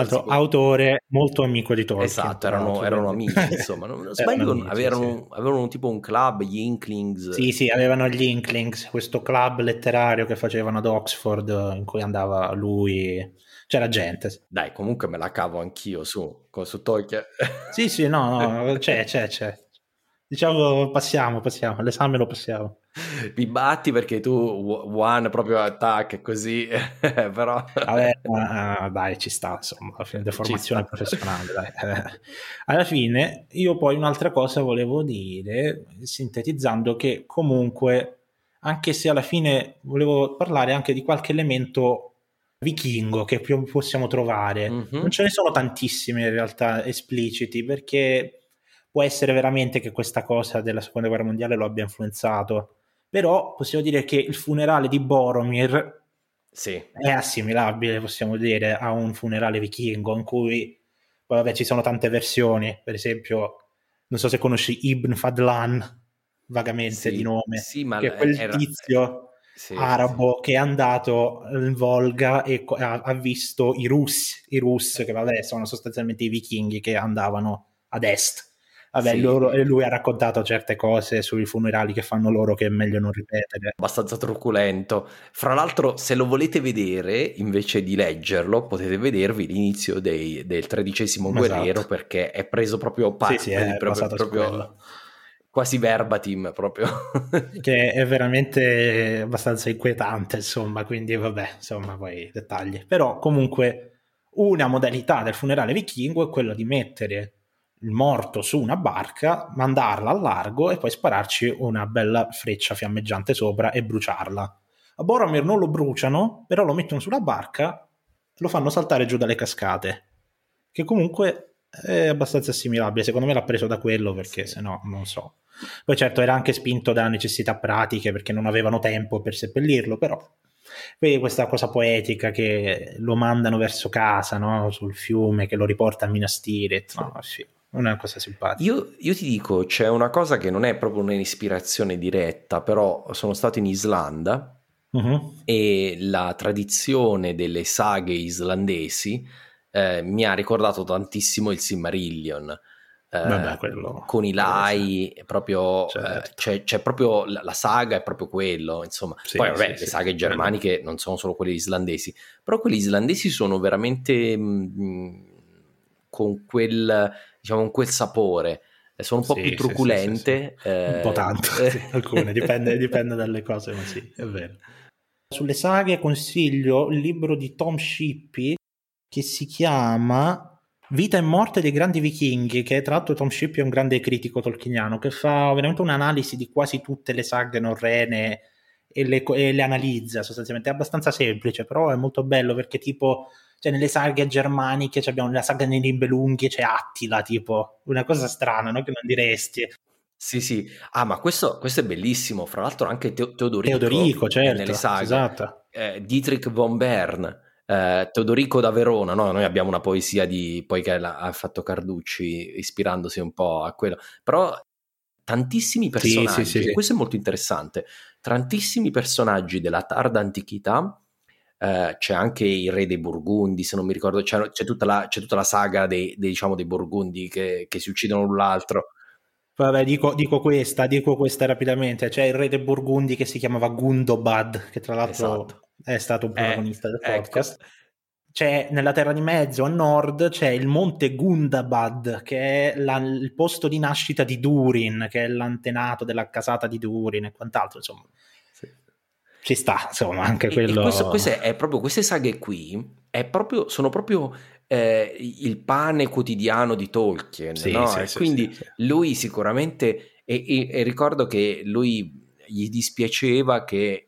autore molto amico di Tolkien. Esatto, erano amici, insomma. Non sbaglio, avevano tipo un club, gli Inklings. Sì, avevano gli Inklings, questo club letterario che facevano ad Oxford, in cui andava lui... C'era gente. Dai, comunque me la cavo anch'io su Tolkien. Sì, no, c'è. Diciamo, passiamo, l'esame lo passiamo. Mi batti perché tu one proprio attack così, però... Vabbè, dai, ci sta, insomma, deformazione professionale, dai. Alla fine, io poi un'altra cosa volevo dire, sintetizzando, che comunque, anche se alla fine volevo parlare anche di qualche elemento vichingo che più possiamo trovare, non ce ne sono tantissimi in realtà espliciti, perché può essere veramente che questa cosa della seconda guerra mondiale lo abbia influenzato, però possiamo dire che il funerale di Boromir è assimilabile, possiamo dire, a un funerale vichingo, in cui poi vabbè ci sono tante versioni. Per esempio, non so se conosci Ibn Fadlan vagamente di nome, ma che è quel tizio arabo che è andato in Volga e ha visto i Rus, che vabbè sono sostanzialmente i vichinghi che andavano ad est. Vabbè, lui ha raccontato certe cose sui funerali che fanno loro che è meglio non ripetere. Abbastanza truculento. Fra l'altro, se lo volete vedere, invece di leggerlo, potete vedervi l'inizio del 13° guerriero, perché è preso proprio è proprio quasi verbatim proprio. Che è veramente abbastanza inquietante, insomma, quindi vabbè, insomma, poi dettagli. Però comunque una modalità del funerale vichingo è quella di mettere il morto su una barca, mandarla al largo e poi spararci una bella freccia fiammeggiante sopra e bruciarla. A Boromir non lo bruciano, però lo mettono sulla barca e lo fanno saltare giù dalle cascate, che comunque è abbastanza assimilabile. Secondo me l'ha preso da quello, perché se no non so. Poi certo era anche spinto da necessità pratiche, perché non avevano tempo per seppellirlo, però poi questa cosa poetica che lo mandano verso casa, no? Sul fiume, che lo riporta a Minas Tirith, no? Sì, non è una cosa simpatica. Io ti dico, c'è una cosa che non è proprio un'ispirazione diretta, però sono stato in Islanda e la tradizione delle saghe islandesi mi ha ricordato tantissimo il Silmarillion. Vabbè, con i Lai, proprio c'è proprio la saga, è proprio quello, insomma. Poi vabbè, le saghe germaniche non sono solo quelle islandesi, però quelle islandesi sono veramente con quel sapore, sono un po' più truculente, un po' tanto, alcune dipende dalle cose, ma sì, è vero. Sulle saghe consiglio il libro di Tom Shippey che si chiama Vita e morte dei grandi vichinghi, che tra l'altro Tom Shippey è un grande critico tolkieniano, che fa veramente un'analisi di quasi tutte le saghe norrene e le analizza sostanzialmente. È abbastanza semplice, però è molto bello perché tipo, cioè nelle saghe germaniche abbiamo la saga dei Nibelunghi, c'è Attila, tipo, una cosa strana, no? Che non diresti. Sì, sì. Ah, ma questo è bellissimo. Fra l'altro anche Teodorico Teodorico, è nelle certo, saghe. esatto. Dietrich von Bern, Teodorico da Verona, no? Noi abbiamo una poesia poi che ha fatto Carducci, ispirandosi un po' a quello. Però tantissimi Sì, sì, personaggi, sì, e sì. questo è molto interessante, tantissimi personaggi della tarda antichità. C'è anche il re dei Burgundi, se non mi ricordo, c'è tutta la saga diciamo, dei Burgundi che si uccidono l'un l'altro. Vabbè, dico questa rapidamente. C'è il re dei Burgundi che si chiamava Gundobad, che tra l'altro Esatto. è stato un protagonista del Ecco. podcast. C'è nella Terra di Mezzo, a nord, c'è il monte Gundabad, che è il posto di nascita di Durin, che è l'antenato della casata di Durin e quant'altro, insomma. Sì. Ci sta, insomma, anche E questo, quello. queste è proprio, queste saghe qui sono proprio il pane quotidiano di Tolkien, Sì, no? sì, E sì, sì, quindi sì. lui sicuramente, e ricordo che lui gli dispiaceva che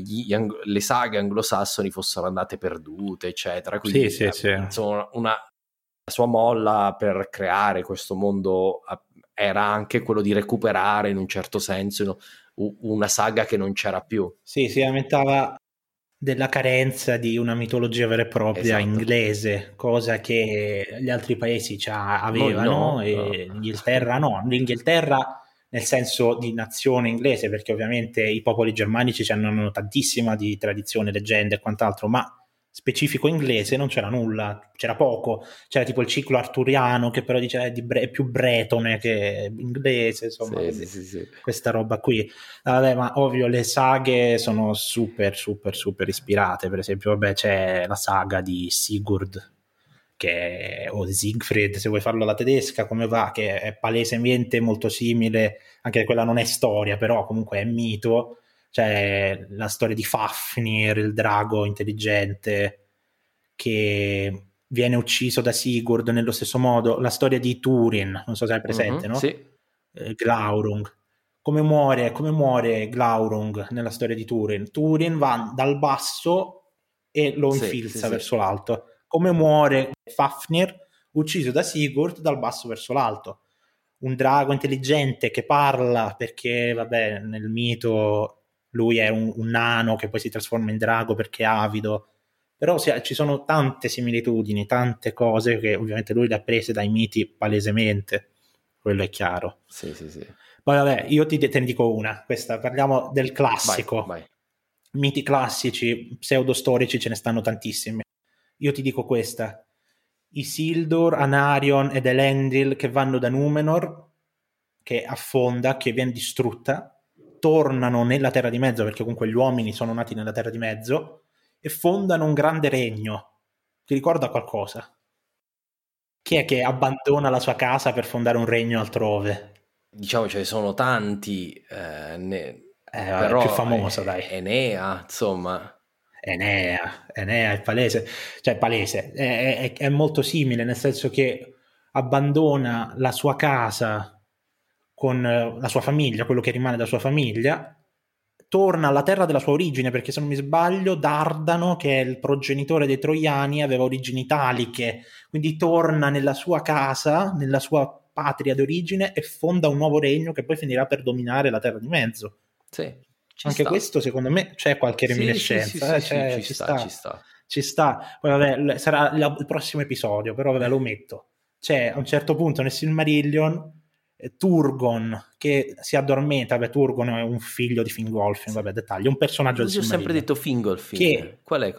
le saghe anglosassoni fossero andate perdute, eccetera. Sì, Quindi, sì, sì. insomma, la sua molla per creare questo mondo era anche quello di recuperare in un certo senso, no, una saga che non c'era più. Sì, si lamentava della carenza di una mitologia vera e propria Esatto. inglese, cosa che gli altri paesi già Noi avevano no, no. e l'Inghilterra no. L'Inghilterra nel senso di nazione inglese, perché ovviamente i popoli germanici hanno tantissima di tradizione, leggende e quant'altro, ma specifico inglese non c'era nulla, c'era poco. C'era tipo il ciclo arturiano che però dice è più bretone che inglese, insomma, Sì, sì, quindi sì, sì. questa roba qui. Vabbè, ma ovvio le saghe sono super, super, super ispirate. Per esempio, vabbè, c'è la saga di Sigurd, o di Siegfried, se vuoi farlo alla tedesca, come va, che è palesemente molto simile, anche quella non è storia, però comunque è mito. C'è la storia di Fafnir, il drago intelligente, che viene ucciso da Sigurd nello stesso modo. La storia di Túrin, non so se hai presente, Mhm, no? sì, Glaurung. Come muore Glaurung nella storia di Túrin? Túrin va dal basso e lo sì, sì, infilza sì. verso l'alto. Come muore Fafnir, ucciso da Sigurd dal basso verso l'alto. Un drago intelligente che parla perché, vabbè, nel mito lui è un nano che poi si trasforma in drago perché è avido. Però ci sono tante similitudini, tante cose che ovviamente lui le ha prese dai miti palesemente, quello è chiaro. Sì, sì, sì. Poi vabbè, io te ne dico una, questa, parliamo del Vai, classico. vai. Miti classici, pseudostorici, ce ne stanno tantissimi. Io ti dico questa. Isildur, Anarion ed Elendil che vanno da Numenor, che affonda, che viene distrutta, tornano nella Terra di Mezzo, perché comunque gli uomini sono nati nella Terra di Mezzo, e fondano un grande regno. Ti ricorda qualcosa? Chi è che abbandona la sua casa per fondare un regno altrove? Diciamo ce ne sono tanti, Vabbè, più però famosa, dai. Enea, insomma. Enea è palese, cioè palese, è molto simile, nel senso che abbandona la sua casa con la sua famiglia, quello che rimane della sua famiglia, torna alla terra della sua origine, perché se non mi sbaglio Dardano, che è il progenitore dei Troiani, aveva origini italiche, quindi torna nella sua casa, nella sua patria d'origine e fonda un nuovo regno che poi finirà per dominare la Terra di Mezzo. Sì, ci Anche sta. questo secondo me c'è qualche Sì, sì, sì, reminiscenza, sì, sì, ci ci sta, ci sta, sta. ci sta. Poi vabbè, sarà il prossimo episodio, però vabbè lo metto. C'è a un certo punto nel Silmarillion Turgon che si addormenta, vabbè Turgon è un figlio di Fingolfin, Sì. vabbè dettagli, un personaggio del Io ho sempre Silmarillion detto Fingolfin. che Qual è?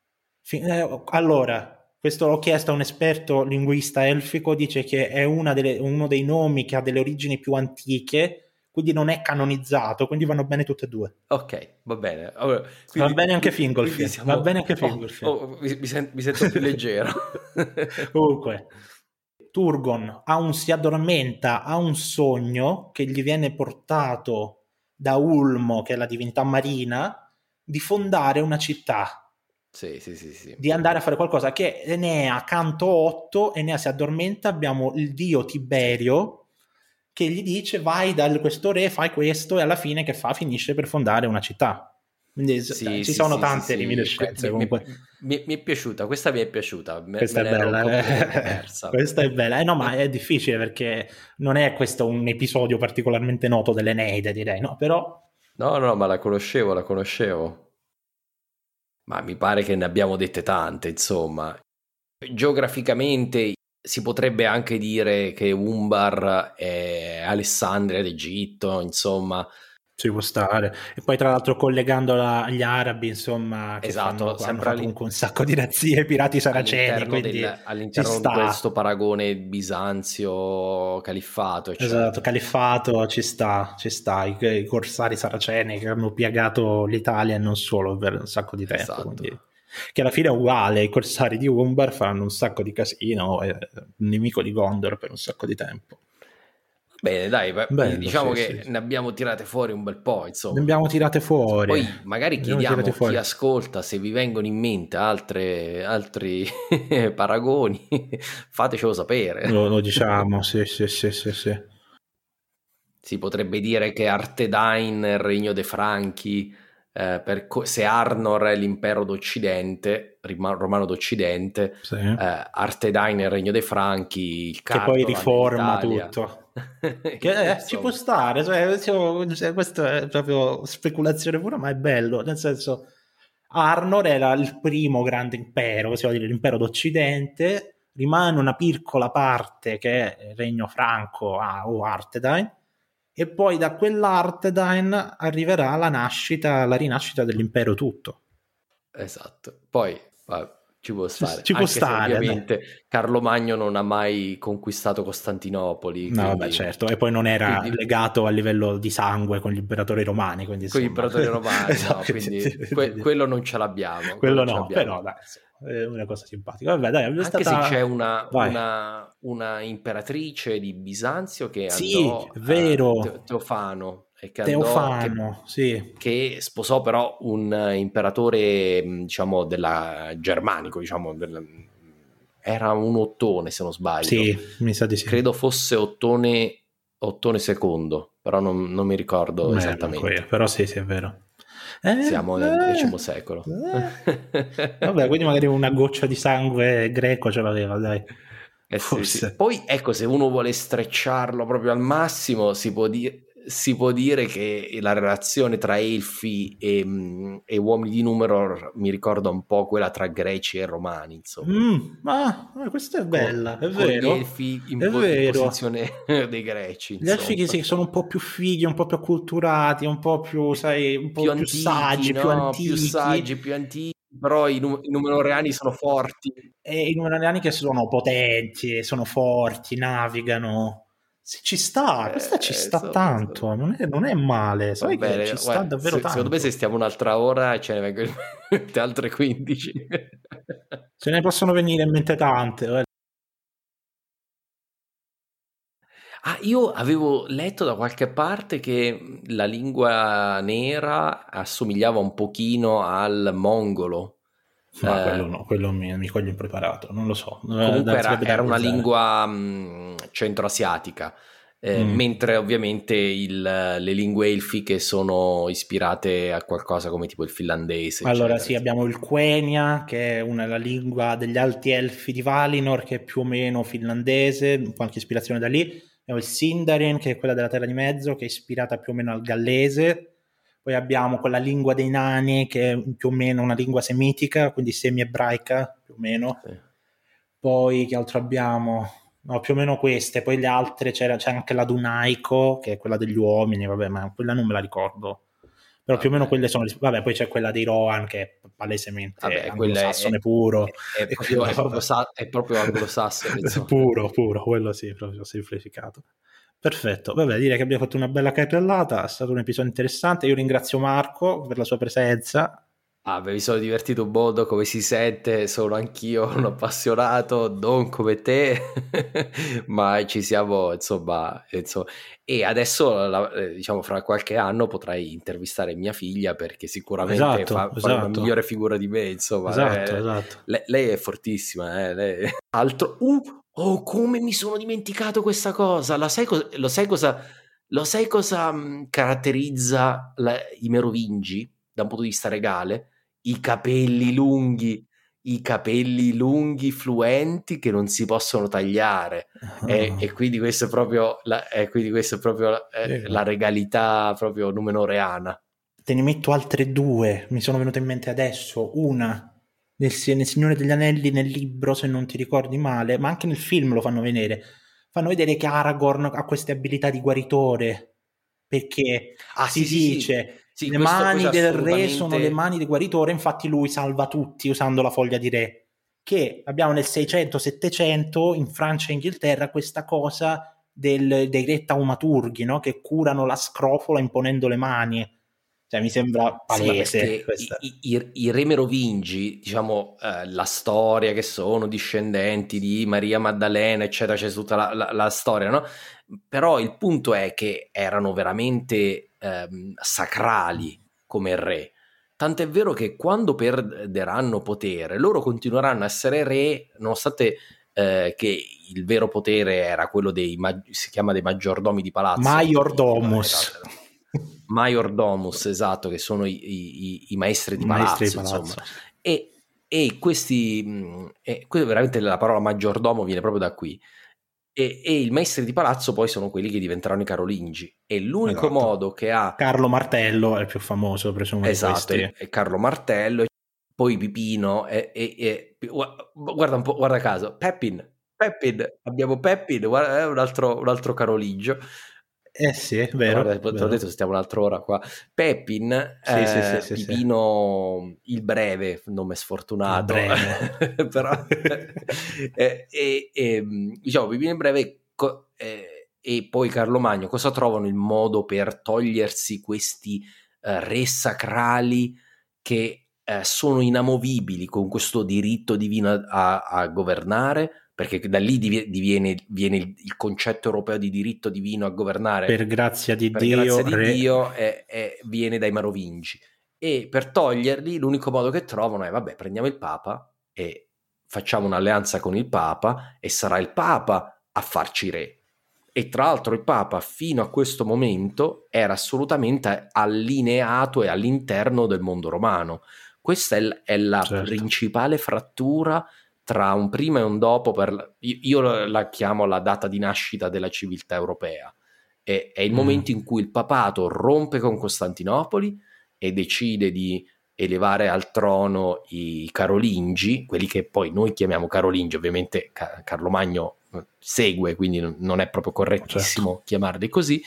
allora, questo l'ho chiesto a un esperto linguista elfico, dice che è uno dei nomi che ha delle origini più antiche, quindi non è canonizzato, quindi vanno bene tutte e due. Ok, va bene. Allora, Va quindi, bene anche quindi Fingolfin, va siamo... bene anche Oh, Fingolfin. oh, mi sento più leggero. Comunque, Turgon si addormenta, ha un sogno che gli viene portato da Ulmo, che è la divinità marina, di fondare una città. Sì. di andare a fare qualcosa, che Enea canto 8, Enea si addormenta, abbiamo il dio Tiberio che gli dice vai da questo re, fai questo, e alla fine che fa? Finisce per fondare una città. Quindi ci sono tante reminiscenze comunque. Mi è piaciuta, questa mi è piaciuta, Questa è l'ero bella, completamente persa. Questa è bella, no, ma è difficile perché non è questo un episodio particolarmente noto dell'Eneide, direi, no? Però No, ma la conoscevo. Ma mi pare che ne abbiamo dette tante, insomma. Geograficamente si potrebbe anche dire che Umbar è Alessandria d'Egitto, insomma. ci può stare. E poi tra l'altro collegandola agli arabi, insomma, che Esatto, hanno fatto comunque un sacco di razzie, pirati saraceni, quindi all'interno di questo paragone Bisanzio-Califfato, eccetera. Esatto, Califfato ci sta, i corsari saraceni che hanno piegato l'Italia e non solo per un sacco di tempo, Esatto. quindi, che alla fine è uguale, i corsari di Umbar fanno un sacco di casino, è un nemico di Gondor per un sacco di tempo. Bene, dai, Bello, diciamo sì, che sì. ne abbiamo tirate fuori un bel po', insomma. Ne abbiamo tirate fuori. Poi magari chiediamo a chi ascolta se vi vengono in mente altri paragoni, fatecelo sapere. Lo diciamo, sì. Si potrebbe dire che Arthedain è il regno dei Franchi, se Arnor è l'impero d'Occidente, romano d'Occidente, sì. Arthedain è il regno dei Franchi, il che poi Cardolan riforma dell'Italia. tutto. Che ci può stare, cioè, questo è proprio speculazione pura, ma è bello, nel senso Arnor era il primo grande impero, possiamo dire l'impero d'Occidente, rimane una piccola parte che è il regno franco o Arthedain, e poi da quell'Arthedain arriverà la rinascita dell'impero tutto. Esatto, poi ci può stare, ci può stare, ovviamente Carlo Magno non ha mai conquistato Costantinopoli, no, quindi, vabbè, certo, e poi non era legato a livello di sangue con gli imperatori romani, quindi con gli imperatori romani, esatto, no, quindi quello non ce l'abbiamo, quello no, però dai, è una cosa simpatica. Vabbè, dai, anche se c'è una imperatrice di Bisanzio che andò, è vero, Teofano, sì, che sposò però un imperatore, diciamo, della germanico, diciamo, era un Ottone, se non sbaglio. Sì, mi sa di sì. Credo fosse Ottone II, però non mi ricordo esattamente. Però sì, è vero. Siamo nel X secolo. Vabbè, quindi magari una goccia di sangue greco ce l'aveva, dai. Forse. Sì. Poi ecco, se uno vuole strecciarlo proprio al massimo, si può dire che la relazione tra elfi e uomini di Numenor mi ricorda un po' quella tra greci e romani, insomma. Questa è bella, è con vero. Gli elfi in posizione dei greci. Gli elfi che sono un po' più fighi, un po' più acculturati, un po' più, sai, un po' più antichi, saggi, no? Più saggi, più antichi, però i Numenoreani sono forti. E i Numenoreani che sono potenti, sono forti, navigano. Ci sta, questa ci sta tanto, non è male, sai che ci sta davvero tanto. Secondo me se stiamo un'altra ora ce ne vengono in mente altre 15. Ce ne possono venire in mente tante. Io avevo letto da qualche parte che la lingua nera assomigliava un pochino al mongolo. Ma quello no, quello mi coglie impreparato, non lo so. Comunque era una lingua centroasiatica, mentre ovviamente le lingue elfiche sono ispirate a qualcosa come tipo il finlandese. Allora sì, abbiamo il Quenya, che è la lingua degli alti elfi di Valinor, che è più o meno finlandese, qualche ispirazione da lì. Abbiamo il Sindarin, che è quella della Terra di Mezzo, che è ispirata più o meno al gallese. Poi abbiamo quella lingua dei nani, che è più o meno una lingua semitica, quindi semi-ebraica, più o meno. Sì. Poi che altro abbiamo? No, più o meno queste. Poi le altre c'è anche la Dunaico, che è quella degli uomini, vabbè, ma quella non me la ricordo. Però più o meno quelle sono... Vabbè, poi c'è quella dei Rohan, che è palesemente anglosassone puro. È proprio anglosassone. Puro, quello sì, proprio semplificato. Perfetto, vabbè, direi che abbiamo fatto una bella carrellata, è stato un episodio interessante, io ringrazio Marco per la sua presenza. mi sono divertito un mondo, come si sente, sono anch'io un appassionato, non come te, ma ci siamo, insomma. E adesso, diciamo, fra qualche anno potrai intervistare mia figlia, perché sicuramente fa una migliore figura di me, insomma. Esatto. Lei è fortissima, lei. Altro... Oh, come mi sono dimenticato questa cosa! Lo sai cosa caratterizza i Merovingi da un punto di vista regale? I capelli lunghi fluenti che non si possono tagliare. E quindi questo è proprio la regalità proprio numenoreana. Te ne metto altre due, mi sono venute in mente adesso. Una nel Signore degli Anelli, nel libro, se non ti ricordi male, ma anche nel film lo fanno vedere. Fanno vedere che Aragorn ha queste abilità di guaritore, perché si dice le mani del re sono le mani di guaritore, infatti lui salva tutti usando la foglia di re. Che abbiamo nel 600-700 in Francia e Inghilterra questa cosa dei re taumaturghi, no? Che curano la scrofola imponendo le mani. Cioè, mi sembra palese. I re merovingi, diciamo, la storia che sono discendenti di Maria Maddalena, eccetera, c'è tutta la storia, no? Però il punto è che erano veramente sacrali come re. Tant'è vero che quando perderanno potere, loro continueranno a essere re, nonostante che il vero potere era quello si chiama dei maggiordomi di palazzo. Majordomus, esatto, che sono i maestri di palazzo, insomma. E questi veramente la parola maggiordomo viene proprio da qui. E i maestri di palazzo poi sono quelli che diventeranno i carolingi. E l'unico modo che ha Carlo Martello è il più famoso, presumo. Esatto, è Carlo Martello, poi Pipino guarda un po', guarda caso, Peppin, abbiamo Peppin, guarda, è un altro carolingio. Sì, è vero. Guarda, te l'ho detto, stiamo un'altra ora qua. Peppin, Pipino il breve, nome sfortunato, però diciamo Pipino il breve e poi Carlo Magno cosa trovano il modo per togliersi questi re sacrali che sono inamovibili con questo diritto divino a governare, perché da lì viene il concetto europeo di diritto divino a governare per grazia di Dio viene dai Merovingi, e per toglierli l'unico modo che trovano è vabbè, prendiamo il Papa e facciamo un'alleanza con il Papa e sarà il Papa a farci re. E tra l'altro il Papa fino a questo momento era assolutamente allineato e all'interno del mondo romano. Questa è la principale frattura tra un prima e un dopo, io la chiamo la data di nascita della civiltà europea. È il momento in cui il papato rompe con Costantinopoli e decide di elevare al trono i carolingi, quelli che poi noi chiamiamo carolingi, ovviamente Carlo Magno segue, quindi non è proprio correttissimo chiamarli così,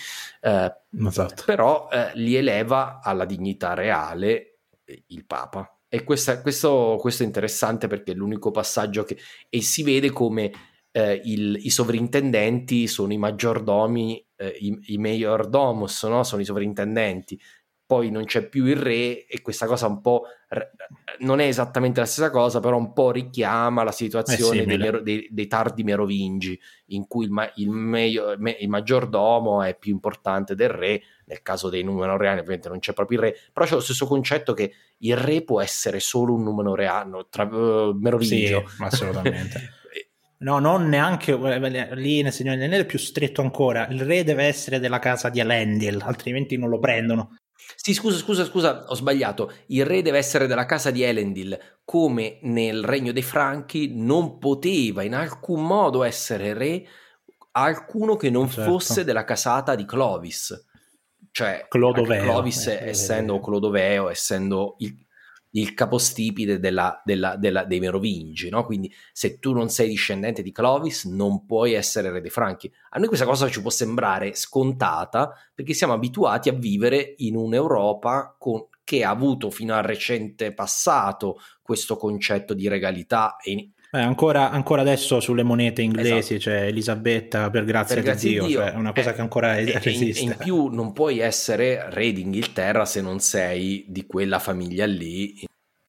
però li eleva alla dignità reale il Papa. E questo è interessante perché è l'unico passaggio e si vede come i sovrintendenti sono i maggiordomi, i majordomus, no? Sono i sovrintendenti. Poi non c'è più il re e questa cosa un po' non è esattamente la stessa cosa, però un po' richiama la situazione dei tardi merovingi, in cui il maggiordomo è più importante del re. Nel caso dei numenoreani ovviamente non c'è proprio il re, però c'è lo stesso concetto che il re può essere solo un numenoreano merovingio. Sì, assolutamente. No, non neanche lì nel Signore degli Anelli è più stretto ancora. Il re deve essere della casa di Elendil, altrimenti non lo prendono. Sì, scusa, ho sbagliato. Il re deve essere della casa di Elendil, come nel Regno dei Franchi non poteva in alcun modo essere re alcuno che non fosse della casata di Clovis. Cioè Clovis essendo Clodoveo, essendo il capostipite dei Merovingi, no? Quindi se tu non sei discendente di Clovis non puoi essere re dei Franchi. A noi questa cosa ci può sembrare scontata perché siamo abituati a vivere in un'Europa che ha avuto fino al recente passato questo concetto di regalità ancora adesso sulle monete inglesi c'è Elisabetta per grazia di Dio. Cioè è una cosa che ancora esiste. In più non puoi essere re d'Inghilterra se non sei di quella famiglia lì.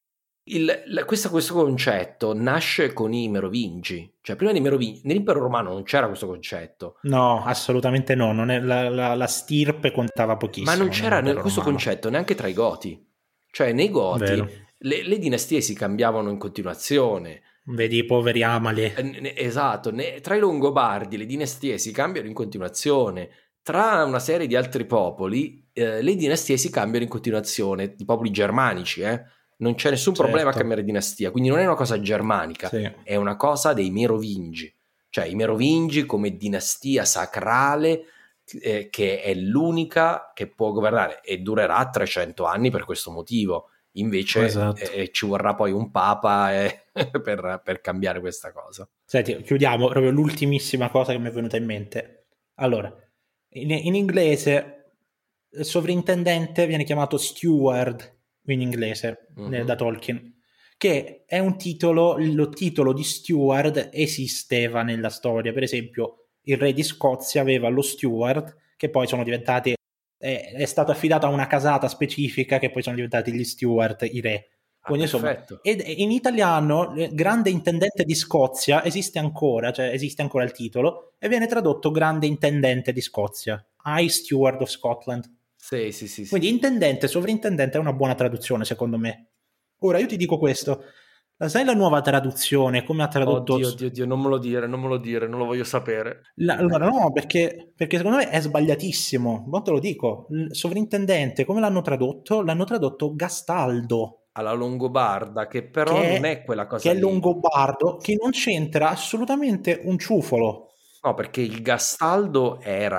Questo concetto nasce con i Merovingi, cioè prima dei Merovingi, nell'impero romano non c'era questo concetto. No, assolutamente no, non è, la stirpe contava pochissimo. Ma non c'era questo concetto neanche tra i Goti, cioè nei Goti le dinastie si cambiavano in continuazione. Vedi i poveri Amali. Esatto, tra i Longobardi le dinastie si cambiano in continuazione, tra una serie di altri popoli le dinastie si cambiano in continuazione, i popoli germanici, non c'è nessun problema a cambiare dinastia, quindi non è una cosa germanica, è una cosa dei Merovingi, cioè i Merovingi come dinastia sacrale che è l'unica che può governare e durerà 300 anni per questo motivo. Invece ci vorrà poi un papa per cambiare questa cosa. Senti, chiudiamo proprio l'ultimissima cosa che mi è venuta in mente. Allora, in inglese il sovrintendente viene chiamato steward in inglese da Tolkien, che è un titolo, lo titolo di steward esisteva nella storia. Per esempio il re di Scozia aveva lo steward, che poi sono diventati è stato affidato a una casata specifica, che poi sono diventati gli steward, i re. Quindi insomma, ed in italiano grande intendente di Scozia esiste ancora, cioè esiste ancora il titolo e viene tradotto grande intendente di Scozia, High Steward of Scotland. Sì. Quindi intendente, sovrintendente è una buona traduzione secondo me. Ora io ti dico questo, sai la nuova traduzione come ha tradotto? Oddio, non me lo dire, non lo voglio sapere. Allora no, perché secondo me è sbagliatissimo, ma te lo dico, il sovrintendente come l'hanno tradotto? L'hanno tradotto Gastaldo. Alla Longobarda, che però non è quella cosa che è Longobardo, che non c'entra assolutamente un ciufolo. No, perché il Gastaldo era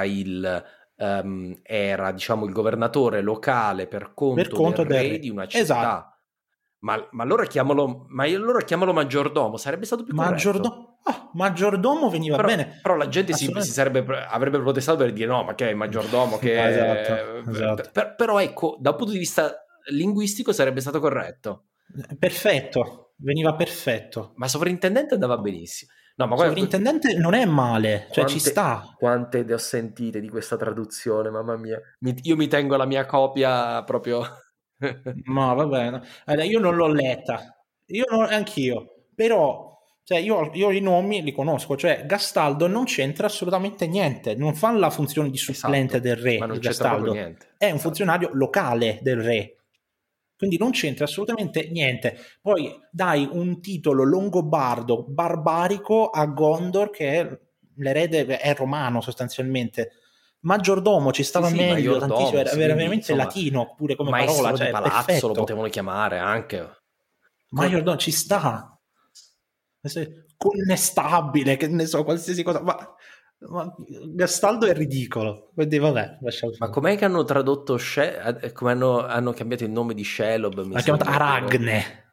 era diciamo il governatore locale per conto del re di una città. Esatto. Ma allora chiamalo maggiordomo, sarebbe stato più corretto. Maggiordomo veniva bene. Però la gente avrebbe protestato per dire no, ma che è maggiordomo? Esatto. Però ecco, dal punto di vista linguistico sarebbe stato corretto. Perfetto, veniva perfetto. Ma sovrintendente andava benissimo. No, ma sovrintendente non è male, cioè ci sta. Quante ne ho sentite di questa traduzione, mamma mia. Io mi tengo la mia copia proprio. Ma va bene. Allora, io non l'ho letta. Anch'io. Però cioè io i nomi li conosco, cioè Gastaldo non c'entra assolutamente niente, non fa la funzione di supplente del re, ma non Gastaldo niente. È un funzionario locale del re. Quindi non c'entra assolutamente niente. Poi dai un titolo longobardo barbarico a Gondor, che è l'erede, è romano sostanzialmente. Maggiordomo ci stava meglio, tantissimo, era veramente latino pure come parola, cioè palazzo perfetto. Lo potevano chiamare anche. Maggiordomo ci sta. Connestabile, che ne so, qualsiasi cosa, ma Gastaldo è ridicolo. Quindi vabbè, ma com'è che hanno tradotto come hanno cambiato il nome di Shelob? L'ha chiamato Aragne.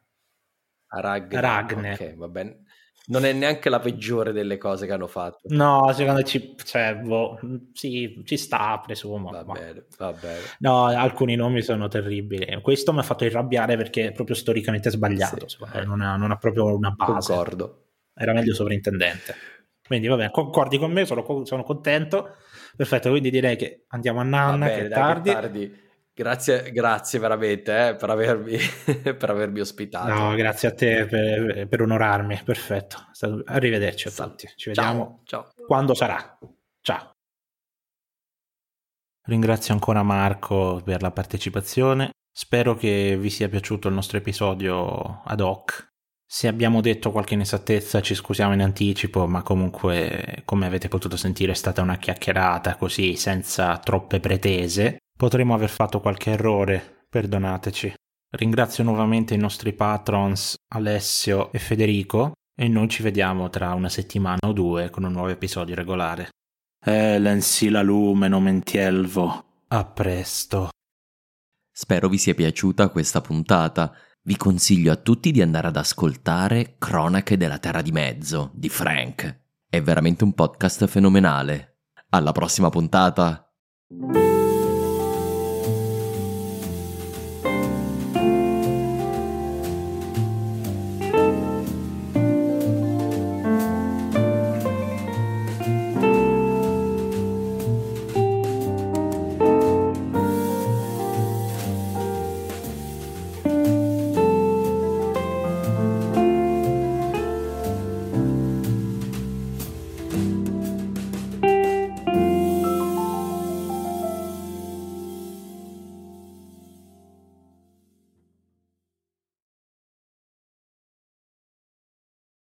Ok, va bene. Non è neanche la peggiore delle cose che hanno fatto. No, secondo me ci sta, presumo. Va bene. No, alcuni nomi sono terribili. Questo mi ha fatto irrabbiare perché è proprio storicamente sbagliato. Sì, non ha proprio una base. Concordo. Era meglio sovrintendente. Quindi vabbè, concordi con me, sono contento. Perfetto, quindi direi che andiamo a Nanna, che è tardi. Grazie veramente per avermi ospitato. No, grazie a te per onorarmi. Perfetto. Arrivederci a tutti. Ci vediamo ciao. Quando sarà. Ciao. Ringrazio ancora Marco per la partecipazione. Spero che vi sia piaciuto il nostro episodio ad hoc. Se abbiamo detto qualche inesattezza ci scusiamo in anticipo, ma comunque, come avete potuto sentire, è stata una chiacchierata così, senza troppe pretese. Potremmo aver fatto qualche errore, perdonateci. Ringrazio nuovamente i nostri patrons Alessio e Federico e noi ci vediamo tra una settimana o due con un nuovo episodio regolare. Lensi la lume nomentielvo. A presto. Spero vi sia piaciuta questa puntata. Vi consiglio a tutti di andare ad ascoltare Cronache della Terra di Mezzo di Frank. È veramente un podcast fenomenale. Alla prossima puntata!